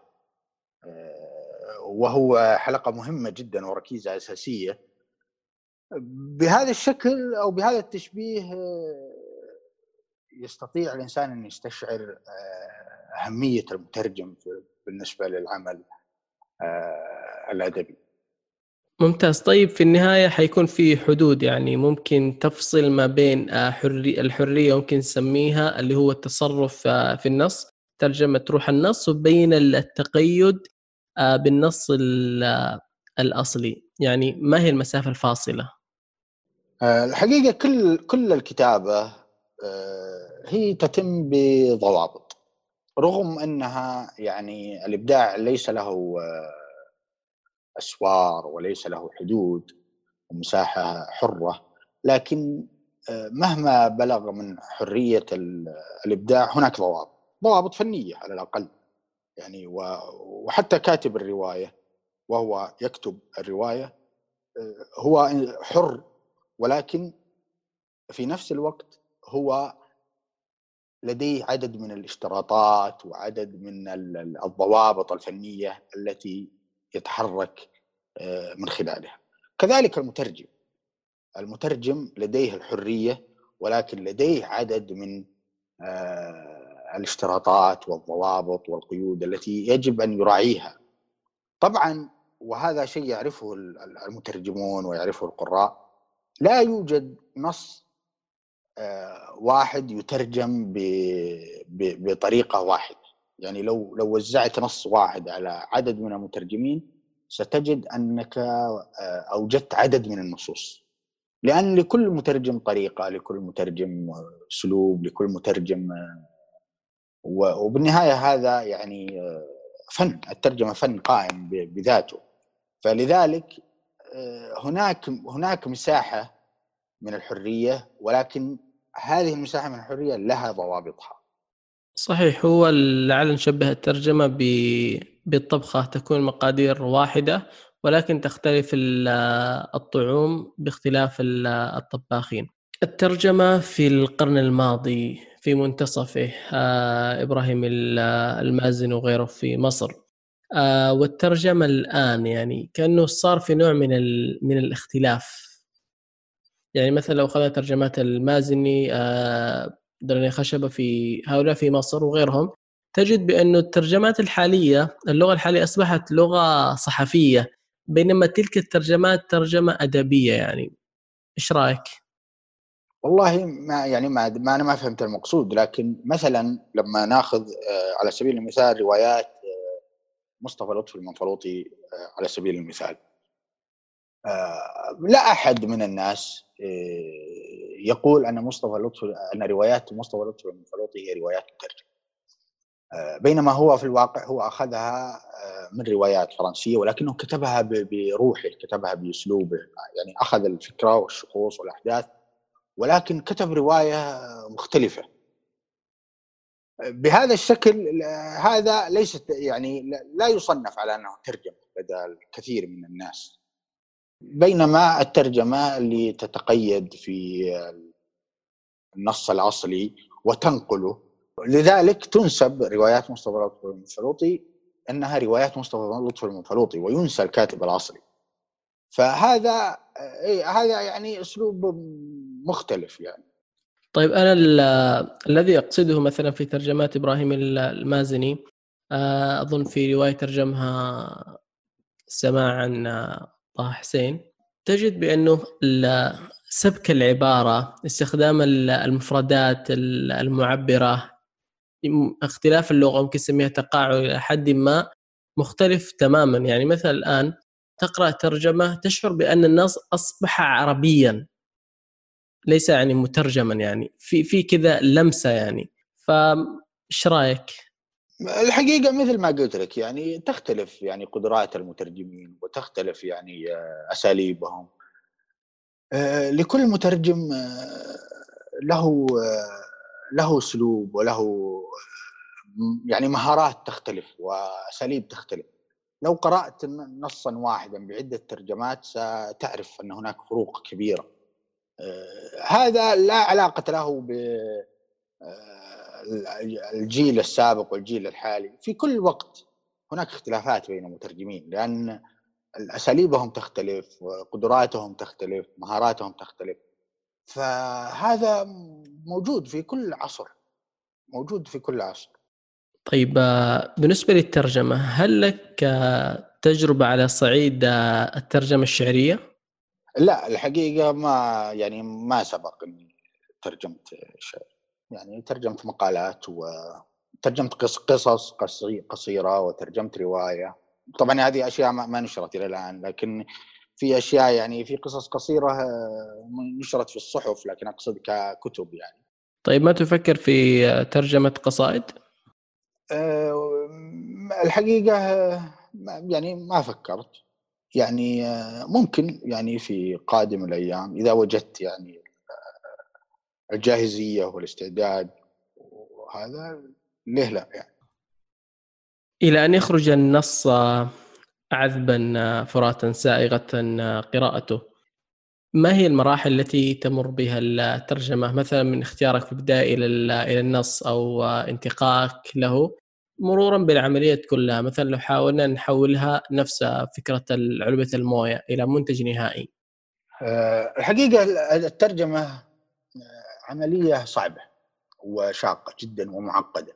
وهو حلقة مهمة جدا وركيزة أساسية. بهذا الشكل أو بهذا التشبيه يستطيع الإنسان أن يستشعر أهمية المترجم بالنسبة للعمل الأدبي. ممتاز. طيب في النهاية حيكون في حدود، يعني ممكن تفصل ما بين آه، حري الحرية ممكن نسميها اللي هو التصرف آه، في النص، ترجمة روح النص، وبين التقيد آه، بالنص ال- آه، الأصلي. يعني ما هي المسافة الفاصلة؟ الحقيقة كل كل الكتابة هي تتم بضوابط، رغم أنها يعني الإبداع ليس له أسوار وليس له حدود ومساحة حرة، لكن مهما بلغ من حرية الإبداع هناك ضوابط، ضوابط فنية على الأقل يعني. وحتى كاتب الرواية وهو يكتب الرواية هو حر، ولكن في نفس الوقت هو لديه عدد من الاشتراطات وعدد من الضوابط الفنية التي يتحرك من خلالها. كذلك المترجم المترجم لديه الحرية، ولكن لديه عدد من الاشتراطات والضوابط والقيود التي يجب أن يراعيها. طبعا وهذا شيء يعرفه المترجمون ويعرفه القراء، لا يوجد نص واحد يترجم بطريقة واحدة. يعني لو لو وزعت نص واحد على عدد من المترجمين ستجد أنك أوجدت عدد من النصوص، لأن لكل مترجم طريقة، لكل مترجم أسلوب، لكل مترجم، وبالنهاية هذا يعني فن، الترجمة فن قائم بذاته. فلذلك هناك هناك مساحة من الحرية، ولكن هذه المساحة من الحرية لها ضوابطها. صحيح. هو لعل نشبه الترجمة ب بالطبخة، تكون مقادير واحدة ولكن تختلف ال الطعوم باختلاف ال الطباخين. الترجمة في القرن الماضي في منتصفه، آآ إبراهيم ال المازن وغيره في مصر، آآ والترجمة الآن يعني كأنه صار في نوع من ال من الاختلاف. يعني مثلًا لو أخذنا ترجمات المازني، آآ درني خشبة في هؤلاء في مصر وغيرهم، تجد بأنه الترجمات الحالية، اللغة الحالية أصبحت لغة صحفية، بينما تلك الترجمات ترجمة أدبية يعني. إيش رأيك؟ والله ما يعني ما ما أنا ما فهمت المقصود، لكن مثلا لما ناخذ على سبيل المثال روايات مصطفى لطفي المنفلوطي على سبيل المثال، لا أحد من الناس يقول أن مصطفى لطفي أن روايات مصطفى لطفي المنفلوطي هي روايات مترجمة، بينما هو في الواقع هو أخذها من روايات فرنسية، ولكنه كتبها بروحه، كتبها بأسلوبه، يعني أخذ الفكرة والشخوص والأحداث ولكن كتب رواية مختلفة بهذا الشكل. هذا ليست يعني لا يصنف على أنه ترجمة لدى الكثير من الناس، بينما الترجمة اللي تتقيد في النص الأصلي وتنقله، لذلك تنسب روايات مصطفى لطفي المنفلوطي أنها روايات مصطفى لطفي المنفلوطي وينسى الكاتب الأصلي. فهذا هذا يعني أسلوب مختلف يعني. طيب أنا ال الذي أقصده مثلًا في ترجمات إبراهيم ال المازني، آآ أظن في رواية ترجمها سماعًا طه حسين، تجد بأنه ال سبك العبارة، استخدام ال المفردات ال المعبّرة، م اختلاف اللغة ممكن نسميها تقاعُد إلى حدٍ ما، مختلف تمامًا. يعني مثلًا الآن تقرأ ترجمة تشعر بأن النص أصبح عربيًا، ليس يعني مترجمًا، يعني في في كذا لمسة يعني. فإيش رأيك؟ الحقيقة مثل ما قلت لك يعني تختلف يعني قدرات المترجمين وتختلف يعني أساليبهم. لكل مترجم له له أسلوب وله يعني مهارات تختلف وأساليب تختلف. لو قرأت نصا واحدا بعدة ترجمات ستعرف أن هناك فروق كبيرة. هذا لا علاقة له بالجيل السابق والجيل الحالي، في كل وقت هناك اختلافات بين المترجمين، لأن أساليبهم تختلف، قدراتهم تختلف، مهاراتهم تختلف. فهذا موجود في كل عصر، موجود في كل عصر. طيب آه، بالنسبة للترجمة، هل لك آه، تجربة على صعيد آه، الترجمة الشعرية؟ لا الحقيقة ما يعني ما سبق إني ترجمت شيء، يعني ترجمت مقالات وترجمت قص قصص قصي قصيرة وترجمت رواية. طبعًا هذه أشياء ما ما نشرت إلى الآن، لكن في أشياء يعني في قصص قصيرة آه، نشرت في الصحف، لكن أقصد ككتب يعني. طيب ما تفكر في آه، ترجمة قصائد؟ آآ الحقيقة آه، ما يعني ما فكرت، يعني آه، ممكن يعني في قادم الأيام إذا وجدت يعني الجاهزية والاستعداد وهذا، ليه لأ يعني. إلى أن يخرج النص آه، عذبًا آه، فراتًا سائغةً آه، قراءته، ما هي المراحل التي تمر بها الترجمة؟ مثلًا من اختيارك في البداية إلى ال إلى النص أو آه، انتقائك له، مرورًا بالعملية كلها، مثلًا لو حاولنا نحولها نفس فكرة ال علبة الموية إلى منتج نهائي. آآ الحقيقة ال الترجمة آآ عملية صعبة وشاقة جدًا ومعقدة،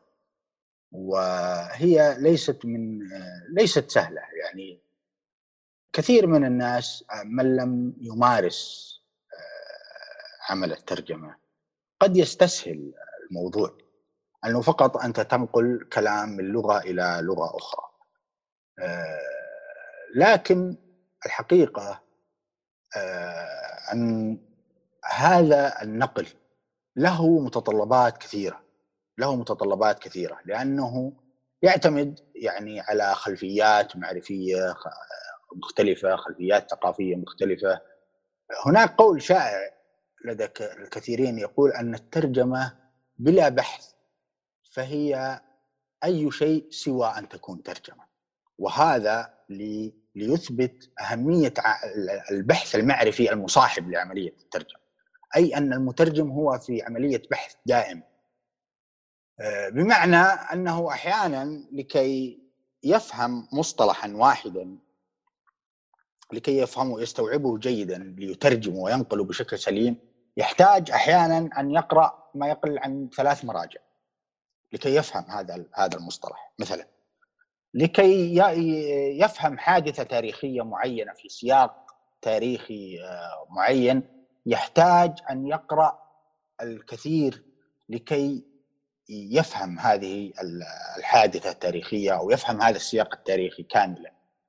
وهي ليست من آه، ليست سهلة، يعني كثير من الناس آآ من لم يمارس آآ عمل الترجمة قد يستسهل الموضوع، أنه فقط أنت تنقل كلام من لغة إلى لغة أخرى. آآ لكن الحقيقة آآ أن هذا النقل له متطلبات كثيرة، له متطلبات كثيرة، لأنه يعتمد يعني على خلفيات معرفية خ مختلفة، خلفيات ثقافية مختلفة. هناك قول شائع لدى ك الكثيرين يقول أن الترجمة بلا بحث فهي أي شيء سوى أن تكون ترجمة، وهذا ل ليثبت أهمية ع ال البحث المعرفي المصاحب لعملية الترجمة، أي أن المترجم هو في عملية بحث دائم. آآ بمعنى أنه أحيانًا لكي يفهم مصطلحًا واحدًا، لكي يفهمه ويستوعبه جيدًا ليترجمه وينقله بشكل سليم، يحتاج أحيانًا أن يقرأ ما يقل عن ثلاث مراجع لكي يفهم هذا ال هذا المصطلح مثلًا. لكي ي يفهم حادثة تاريخية معينة في سياق تاريخي آآ معين، يحتاج أن يقرأ الكثير لكي يفهم هذه ال الحادثة التاريخية أو يفهم هذا السياق التاريخي كاملًا.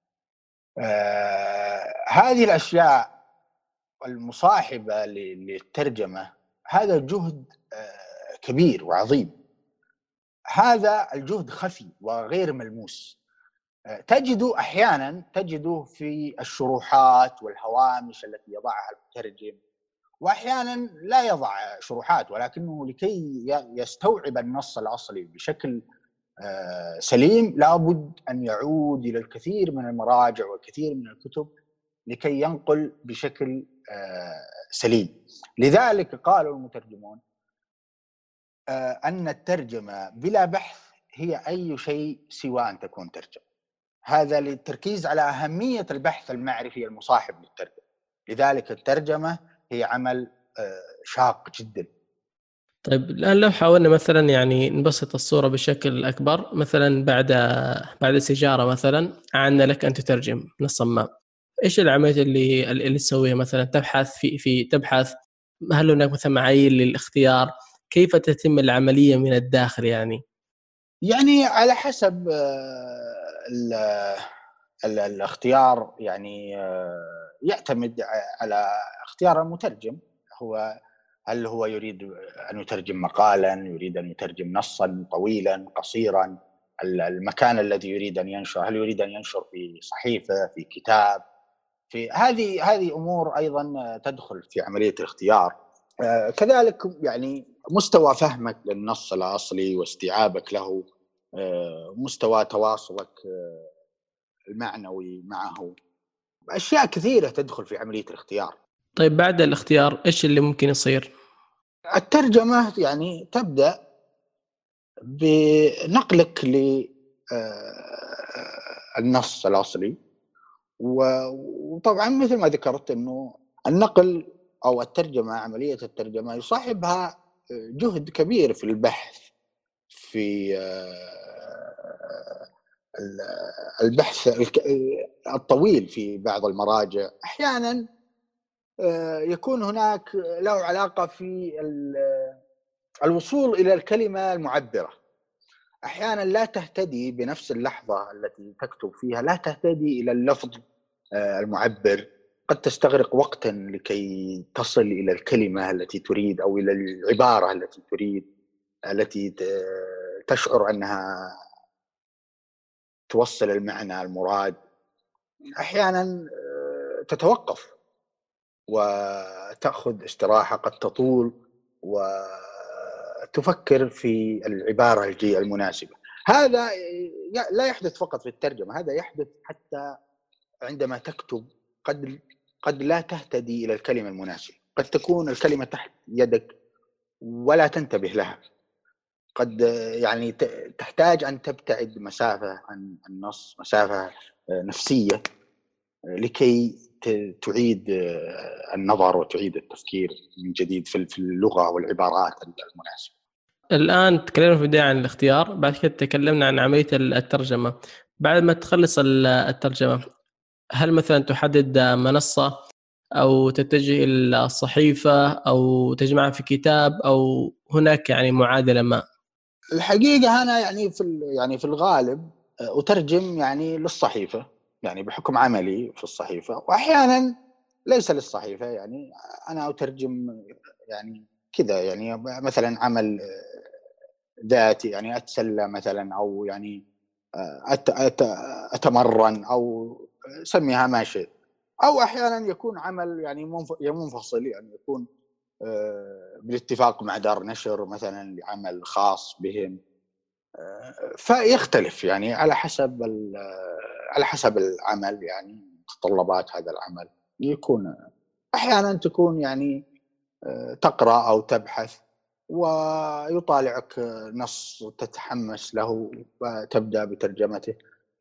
آآ هذه الأشياء المصاحبة ل للترجمة هذا جهد آآ كبير وعظيم. هذا الجهد خفي وغير ملموس. آآ تجده أحيانًا تجده في الشروحات والهوامش التي يضعها المترجم، وأحيانًا لا يضع شروحات، ولكنه لكي ي يستوعب النص الأصلي بشكل آآ سليم لابد أن يعود إلى الكثير من المراجع والكثير من الكتب لكي ينقل بشكل آآ سليم. لذلك قال المترجمون آآ أن الترجمة بلا بحث هي أي شيء سوى أن تكون ترجمة. هذا للتركيز على أهمية البحث المعرفي المصاحب للترجمة. لذلك الترجمة هي عمل آآ شاق جدًا. طيب الآن لو حاولنا مثلًا يعني نبسط الصورة بشكل أكبر، مثلًا بعد بعد سيجارة مثلًا أعن لك أن تترجم نصًا ما، إيش العمليات اللي ال اللي تسويها مثلًا؟ تبحث في في تبحث، هل هناك مثلًا معايير للاختيار؟ كيف تتم العملية من الداخل يعني؟ يعني على حسب آآ ال ال الاختيار، يعني آه، يعتمد ع على اختيار المترجم. هو هل هو يريد أن يترجم مقالًا، يريد أن يترجم نصًا طويلًا، قصيرًا، ال المكان الذي يريد أن ينشر، هل يريد أن ينشر في صحيفة، في كتاب، في هذه هذه أمور أيضًا تدخل في عملية الاختيار. آآ كذلك يعني مستوى فهمك للنص الأصلي واستيعابك له، آآ مستوى تواصلك آه، المعنوي معه، أشياء كثيرة تدخل في عملية الاختيار. طيب بعد الاختيار إيش اللي ممكن يصير؟ الترجمة يعني تبدأ بنقلك ل آآ النص الأصلي، و وطبعًا مثل ما ذكرت إنه النقل أو الترجمة، عملية الترجمة يصاحبها جهد كبير في البحث، في آه، البحث الطويل في بعض المراجع. أحيانا آه، يكون هناك له علاقة في الوصول إلى الكلمة المعبرة. أحيانا لا تهتدي بنفس اللحظة التي تكتب فيها، لا تهتدي إلى اللفظ آه، المعبر. قد تستغرق وقتا لكي تصل إلى الكلمة التي تريد، أو إلى العبارة التي تريد، التي تشعر أنها توصل المعنى المراد. أحيانا آه، تتوقف وتأخذ استراحة قد تطول، وتفكر في العبارة المناسبة. هذا لا يحدث فقط في الترجمة، هذا يحدث حتى عندما تكتب. قد قد لا تهتدي إلى الكلمة المناسبة، قد تكون الكلمة تحت يدك ولا تنتبه لها. قد يعني تحتاج أن تبتعد مسافة عن النص، مسافة نفسية، لكي تعيد النظر وتعيد التفكير من جديد في اللغة والعبارات المناسبة. الآن تكلمنا في البداية عن الاختيار، بعد كده تكلمنا عن عملية الترجمة. بعد ما تخلص الترجمة، هل مثلا تحدد منصة أو تتجه إلى الصحيفة أو تجمعها في كتاب، أو هناك يعني معادلة ما؟ الحقيقة أنا يعني في يعني في الغالب أترجم يعني للصحيفة، يعني بحكم عملي في الصحيفة، وأحيانا ليس للصحيفة. يعني أنا أترجم يعني كذا، يعني مثلا عمل ذاتي، يعني أتسلى مثلا، أو يعني أت أت أتمرن، أو سميها ما شئت. أو أحيانا يكون عمل يعني منفصل، يعني يكون بالاتفاق مع دار نشر مثلا لعمل خاص بهم. فيختلف يعني على حسب على حسب العمل، يعني متطلبات هذا العمل. يكون أحيانا تكون يعني تقرأ أو تبحث ويطالعك نص تتحمس له وتبدأ بترجمته،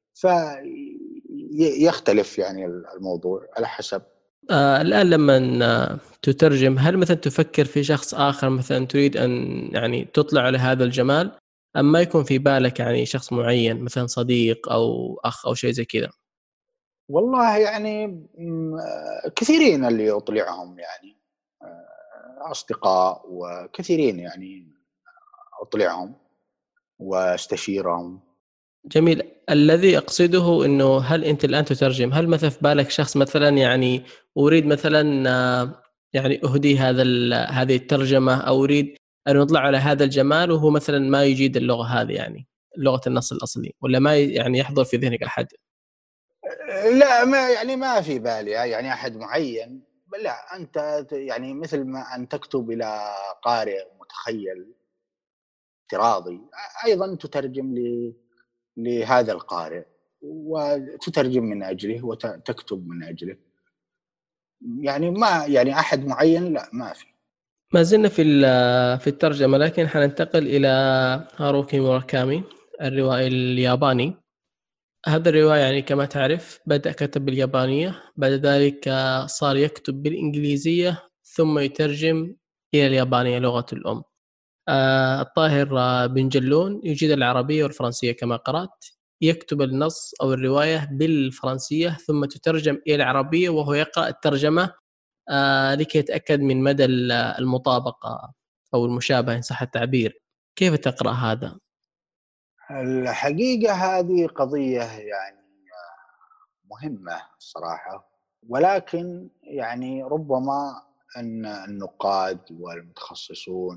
فيختلف يعني الموضوع على حسب. آه الآن لما تترجم، هل مثلا تفكر في شخص آخر مثلا تريد أن يعني تطلع على هذا الجمال، أم ما يكون في بالك يعني شخص معين مثلا صديق أو أخ أو شيء زي كذا؟ والله يعني كثيرين اللي أطلعهم، يعني أصدقاء وكثيرين يعني أطلعهم واستشيرهم. جميل. الذي أقصده إنه هل أنت الآن تترجم، هل مثلا في بالك شخص مثلا يعني أريد مثلا آه، يعني أهدي هذا هذه الترجمة، أو أريد أن أطلع على هذا الجمال وهو مثلا ما يجيد اللغة هذه، يعني لغة النص الأصلي، ولا ما يعني يحضر في ذهنك أحد؟ لا، ما يعني ما في بالي يعني أحد معين. لا، أنت يعني مثل ما أن تكتب إلى قارئ متخيل افتراضي، أيضا تترجم ل لهذا القارئ، وتترجم من أجله وتكتب من أجله. يعني ما يعني أحد معين، لا ما في. ما زلنا في في الترجمة، لكن حننتقل إلى هاروكي موراكامي، الروائي الياباني. هذا الرواية يعني كما تعرف بدأ كتب باليابانية، بعد ذلك صار يكتب بالإنجليزية، ثم يترجم إلى اليابانية لغة الأم. آه، الطاهر آه، بن جلون يجيد العربية والفرنسية كما قرأت، يكتب النص أو الرواية بالفرنسية ثم تترجم إلى العربية، وهو يقرأ الترجمة آه، لكي يتأكد من مدى المطابقة أو المشابهة إن صح التعبير. كيف تقرأ هذا؟ الحقيقة هذه قضية يعني مهمة صراحة، ولكن يعني ربما أن النقاد والمتخصصون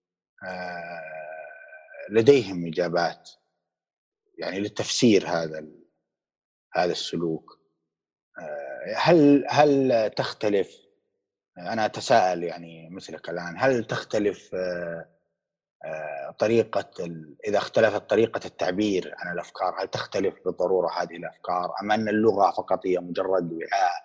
لديهم إجابات يعني لتفسير هذا هذا السلوك. هل هل تختلف؟ أنا أتساءل يعني مثلك الآن، هل تختلف طريقة إذا اختلفت طريقة التعبير عن الأفكار، هل تختلف بالضرورة هذه الأفكار، أم أن اللغة فقط هي مجرد وعاء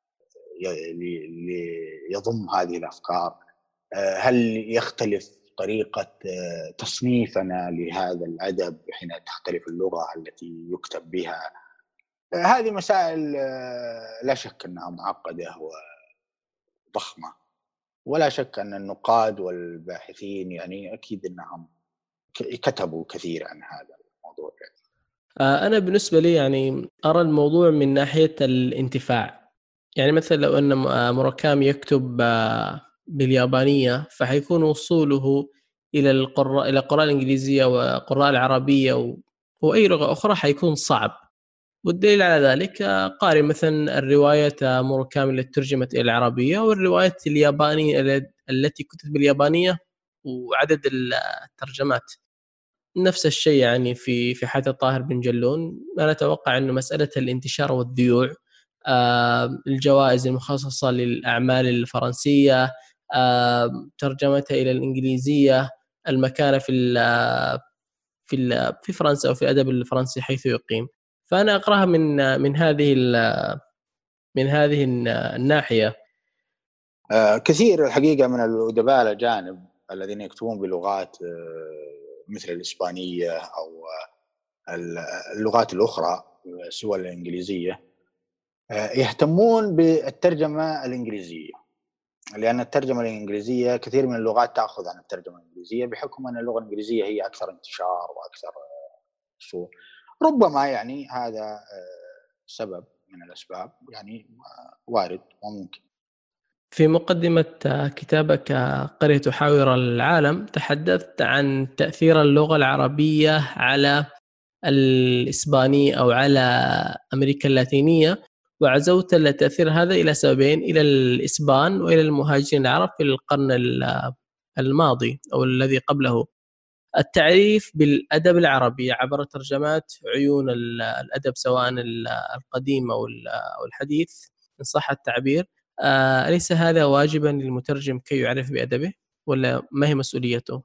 يضم هذه الأفكار؟ هل يختلف طريقة تصنيفنا لهذا الأدب حين تختلف اللغة التي يكتب بها؟ هذه مسائل لا شك أنها معقدة وضخمة. ولا شك أن النقاد والباحثين يعني أكيد أنهم ك كتبوا كثير عن هذا الموضوع يعني. آآ أنا بالنسبة لي يعني أرى الموضوع من ناحية الانتفاع، يعني مثلًا لو أن م آه، موراكامي يكتب آه، باليابانية، فحيكون وصوله إلى القراء إلى القراء الإنجليزية والقراء العربية و وأي لغة أخرى حيكون صعب، والدليل على ذلك آه، قارن مثلًا الرواية آه، موراكامي التي تُرجمت إلى العربية والروايات اليابانية ال التي كُتبت باليابانية وعدد ال الترجمات. نفس الشيء يعني في في حالة الطاهر بن جلون، أنا أتوقع إنه مسألة الانتشار والذيوع، آآ الجوائز المخصصة للأعمال الفرنسية، آمم ترجمتها إلى الإنجليزية، المكانة في ال في ال في فرنسا أو في الأدب الفرنسي حيث يقيم، فأنا أقرأها من من هذه ال من هذه الن الناحية. آآ كثير الحقيقة من الأدباء الأجانب الذين يكتبون بلغات آآ مثل الإسبانية أو ال اللغات الأخرى سوى الإنجليزية، آآ يهتمون بالترجمة الإنجليزية، لأن الترجمة الإنجليزية كثير من اللغات تأخذ عن الترجمة الإنجليزية بحكم أن اللغة الإنجليزية هي أكثر انتشار وأكثر وصول. ربما يعني هذا آآ سبب من الأسباب، يعني وارد وممكن. في مقدمة كتابك قرية حاور العالم، تحدثت عن تأثير اللغة العربية على الإسباني أو على أمريكا اللاتينية، وعزوت التأثير هذا إلى سببين، إلى الإسبان وإلى المهاجرين العرب في القرن ال الماضي أو الذي قبله. التعريف بالأدب العربي عبر ترجمات عيون ال الأدب سواء ال القديم أو ال أو الحديث إن صح التعبير، آآ أليس هذا واجبًا للمترجم كي يعرف بأدبه والّا ما هي مسؤوليته؟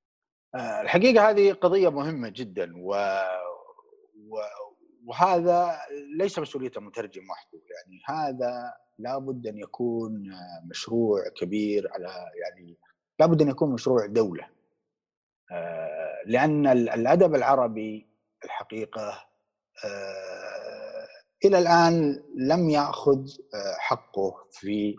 آآ الحقيقة هذه قضية مهمة جدًا و و وهذا ليس مسؤولية المترجم وحده، يعني هذا لابد أن يكون مشروع كبير على يعني لابد أن يكون مشروع دولة. آآ لأن ال الأدب العربي الحقيقة آآ إلى الآن لم يأخذ آآ حقه في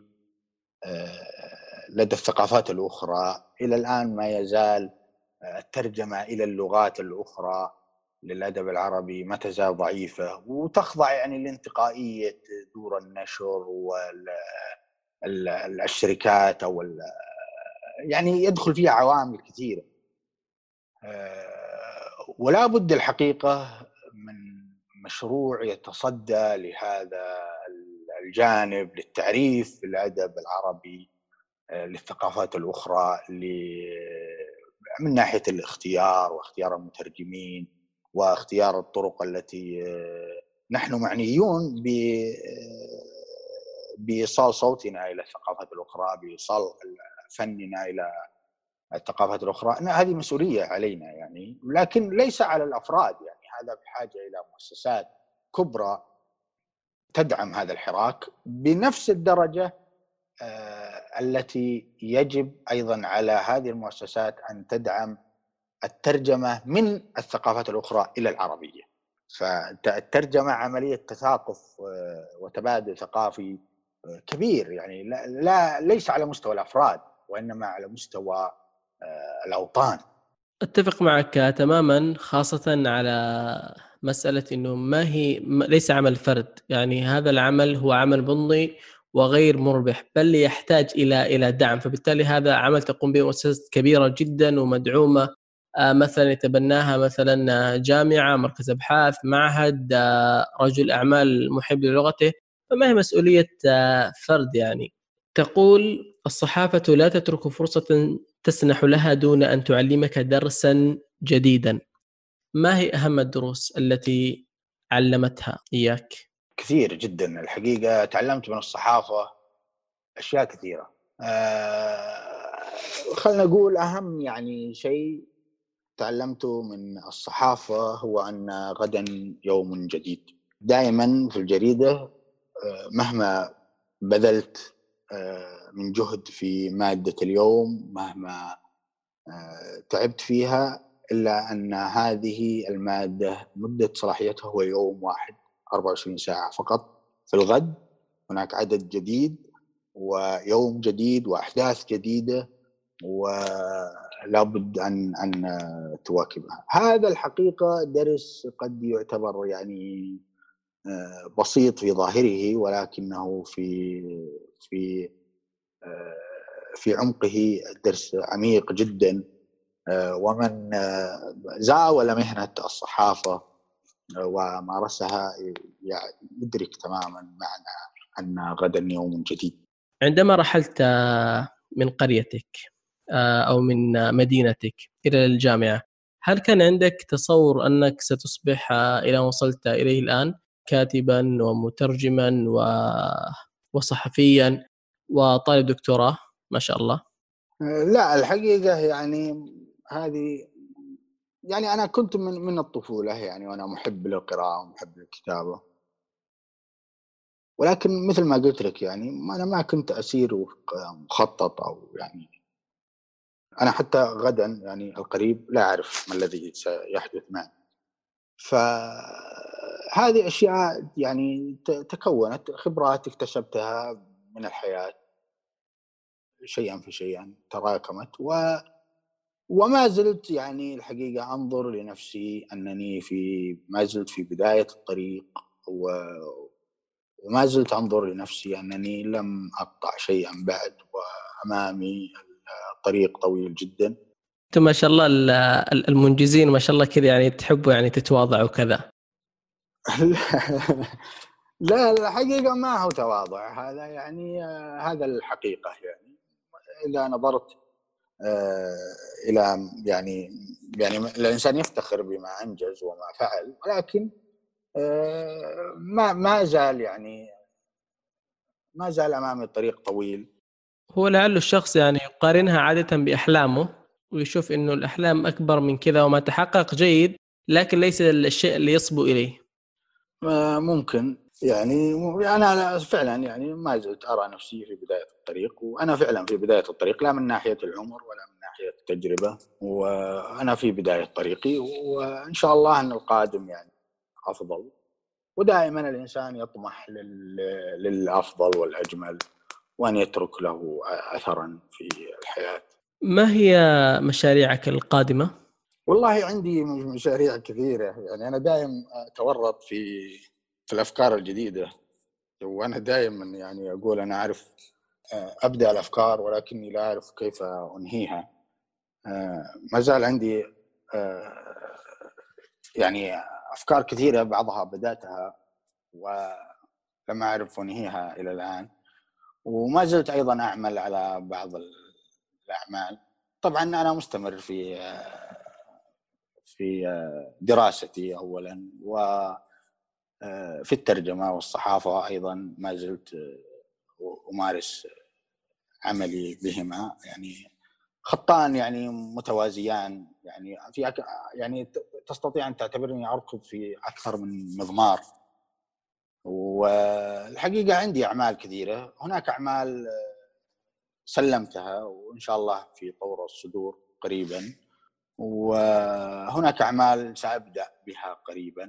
آآ لدى الثقافات الأخرى، إلى الآن ما يزال آآ الترجمة إلى اللغات الأخرى للأدب العربي ما تزال ضعيفة، وتخضع يعني لانتقائية دور النشر وال ال ال الشركات أو ال يعني يدخل فيها عوامل كثيرة. آآ ولا بد الحقيقة من مشروع يتصدى لهذا ال الجانب للتعريف بالأدب العربي آآ للثقافات الأخرى ل من ناحية الاختيار واختيار المترجمين، واختيار الطرق التي آه، نحن معنيون ب آه، بإيصال صوتنا إلى الثقافات الأخرى، بإيصال ال فننا إلى الثقافات الأخرى، أن هذه مسؤولية علينا يعني، لكن ليس على الأفراد، يعني هذا بحاجة إلى مؤسسات كبرى تدعم هذا الحراك بنفس الدرجة آآ التي يجب أيضًا على هذه المؤسسات أن تدعم الترجمة من الثقافات الأخرى إلى العربية. فالت الترجمة عملية تثاقف آآ وتبادل ثقافي آآ كبير، يعني لا لا ليس على مستوى الأفراد، وإنما على مستوى آآ الأوطان. أتفق معك تمامًا، خاصةً على مسألة إنه ما هي م ليس عمل فرد، يعني هذا العمل هو عمل مُمضي وغير مُربح، بل يحتاج إلى إلى دعم، فبالتالي هذا عمل تقوم به مؤسسات كبيرة جدًا ومدعومة، آآ مثلًا يتبناها مثلًا جامعة، مركز أبحاث، معهد، آه، رجل أعمال مُحِب للغته، فما هي مسؤولية آه، فرد يعني. تقول: "الصحافة لا تترك فرصةً تسنح لها دون أن تعلمك درسًا جديدًا." ما هي أهم الدروس التي علّمتها إياك؟ كثير جدًا الحقيقة تعلمت من الصحافة أشياء كثيرة. آآ خلّينا نقول أهم يعني شيء تعلمته من الصحافة هو أن غدًا يوم جديد. دائمًا في الجريدة آآ مهما بذلت آآ من جهد في مادة اليوم، مهما آآ تعبت فيها، إلا أن هذه المادة مدة صلاحيتها هو يوم واحد، أربعة وعشرين ساعة فقط. في الغد هناك عدد جديد ويوم جديد وأحداث جديدة، ولا بد أن أن تواكبها. هذا الحقيقة درس قد يعتبر يعني بسيط في ظاهره، ولكنه في في في عمقه درس عميق جدا. ومن زاول مهنة الصحافة ومارسها يدرك تماما معنى أن غدا يوم جديد. عندما رحلت من قريتك أو من مدينتك إلى الجامعة، هل كان عندك تصور أنك ستصبح إلى وصلت إليه الآن كاتبا ومترجما وصحفيا وطالب دكتوراه ما شاء الله؟ لا الحقيقة يعني هذه يعني أنا كنت من من الطفولة يعني وأنا محب للقراءة ومحب للكتابة، ولكن مثل ما قلت لك يعني أنا ما كنت أسير مخطط أو يعني أنا حتى غدا يعني القريب لا أعرف ما الذي سيحدث معي. فهذه أشياء يعني تكونت خبرات اكتسبتها من الحياة شيئا فشيئا تراكمت، و وما زلت يعني الحقيقة أنظر لنفسي أنني في ما زلت في بداية الطريق، و وما زلت أنظر لنفسي أنني لم أقطع شيئا بعد، وأمامي طريق طويل جدا. أنتم ما شاء الله المنجزين ما شاء الله كذا يعني تحبوا يعني تتواضعوا كذا. لا الحقيقة ما هو تواضع، هذا يعني هذا الحقيقة. يعني إذا نظرت إلى يعني يعني الإنسان يفتخر بما أنجز وما فعل، ولكن ما ما زال يعني ما زال أمامي طريق طويل. هو لعل الشخص يعني يقارنها عادة بأحلامه ويشوف إنه الأحلام أكبر من كذا وما تحقق جيد، لكن ليس الشيء اللي يصبو إليه. ممكن يعني أنا فعلا يعني ما زلت أرى نفسي في بداية الطريق، وأنا فعلا في بداية الطريق، لا من ناحية العمر ولا من ناحية التجربة، وأنا في بداية طريقي، وإن شاء الله أن القادم يعني أفضل. ودائما الإنسان يطمح للأفضل والأجمل، وأن يترك له أثرا في الحياة. ما هي مشاريعك القادمة؟ والله عندي مشاريع كثيرة، يعني أنا دائما أتورط في في الأفكار الجديدة، وأنا دائما يعني أقول أنا أعرف أبدأ الأفكار ولكني لا أعرف كيف أنهيها. ما زال عندي يعني أفكار كثيرة، بعضها بدأتها ولم أعرف أنهيها إلى الآن، وما زلت أيضا أعمل على بعض الأعمال. طبعا أنا مستمر في في دراستي أولا، وفي الترجمة والصحافة أيضا ما زلت أمارس عملي بهما، يعني خطان يعني متوازيان، يعني في يعني تستطيع أن تعتبرني أركض في أكثر من مضمار. والحقيقة عندي أعمال كثيرة، هناك أعمال سلمتها وإن شاء الله في طور الصدور قريبا، وهناك أعمال سأبدأ بها قريبا،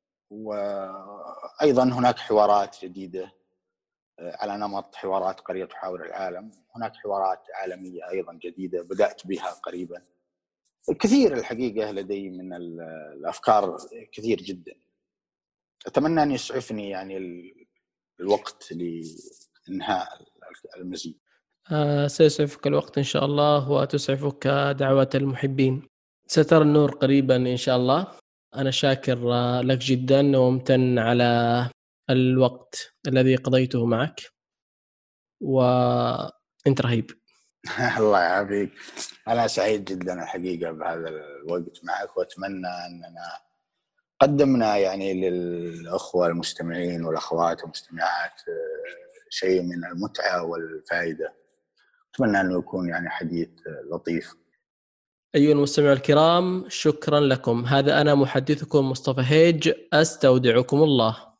وأيضا هناك حوارات جديدة على نمط حوارات قرية تحاور العالم. هناك حوارات عالمية أيضا جديدة بدأت بها قريبا. كثير الحقيقة لدي من الأفكار كثير جدا، أتمنى أن يسعفني يعني الوقت لإنهاء المزيد. آه سيسعفك الوقت إن شاء الله وتسعفك دعوات المحبين. سترى النور قريبا إن شاء الله. أنا شاكر لك جدا وممتن على الوقت الذي قضيته معك، وأنت رهيب. الله يعافيك، أنا سعيد جدا الحقيقة بهذا الوقت معك، وأتمنى أننا قدمنا يعني للأخوة المستمعين والأخوات المستمعات شيء من المتعة والفائدة. أتمنى أنه يكون يعني حديث لطيف. أيها المستمعون الكرام، شكرا لكم. هذا أنا محدثكم مصطفى هيج، أستودعكم الله.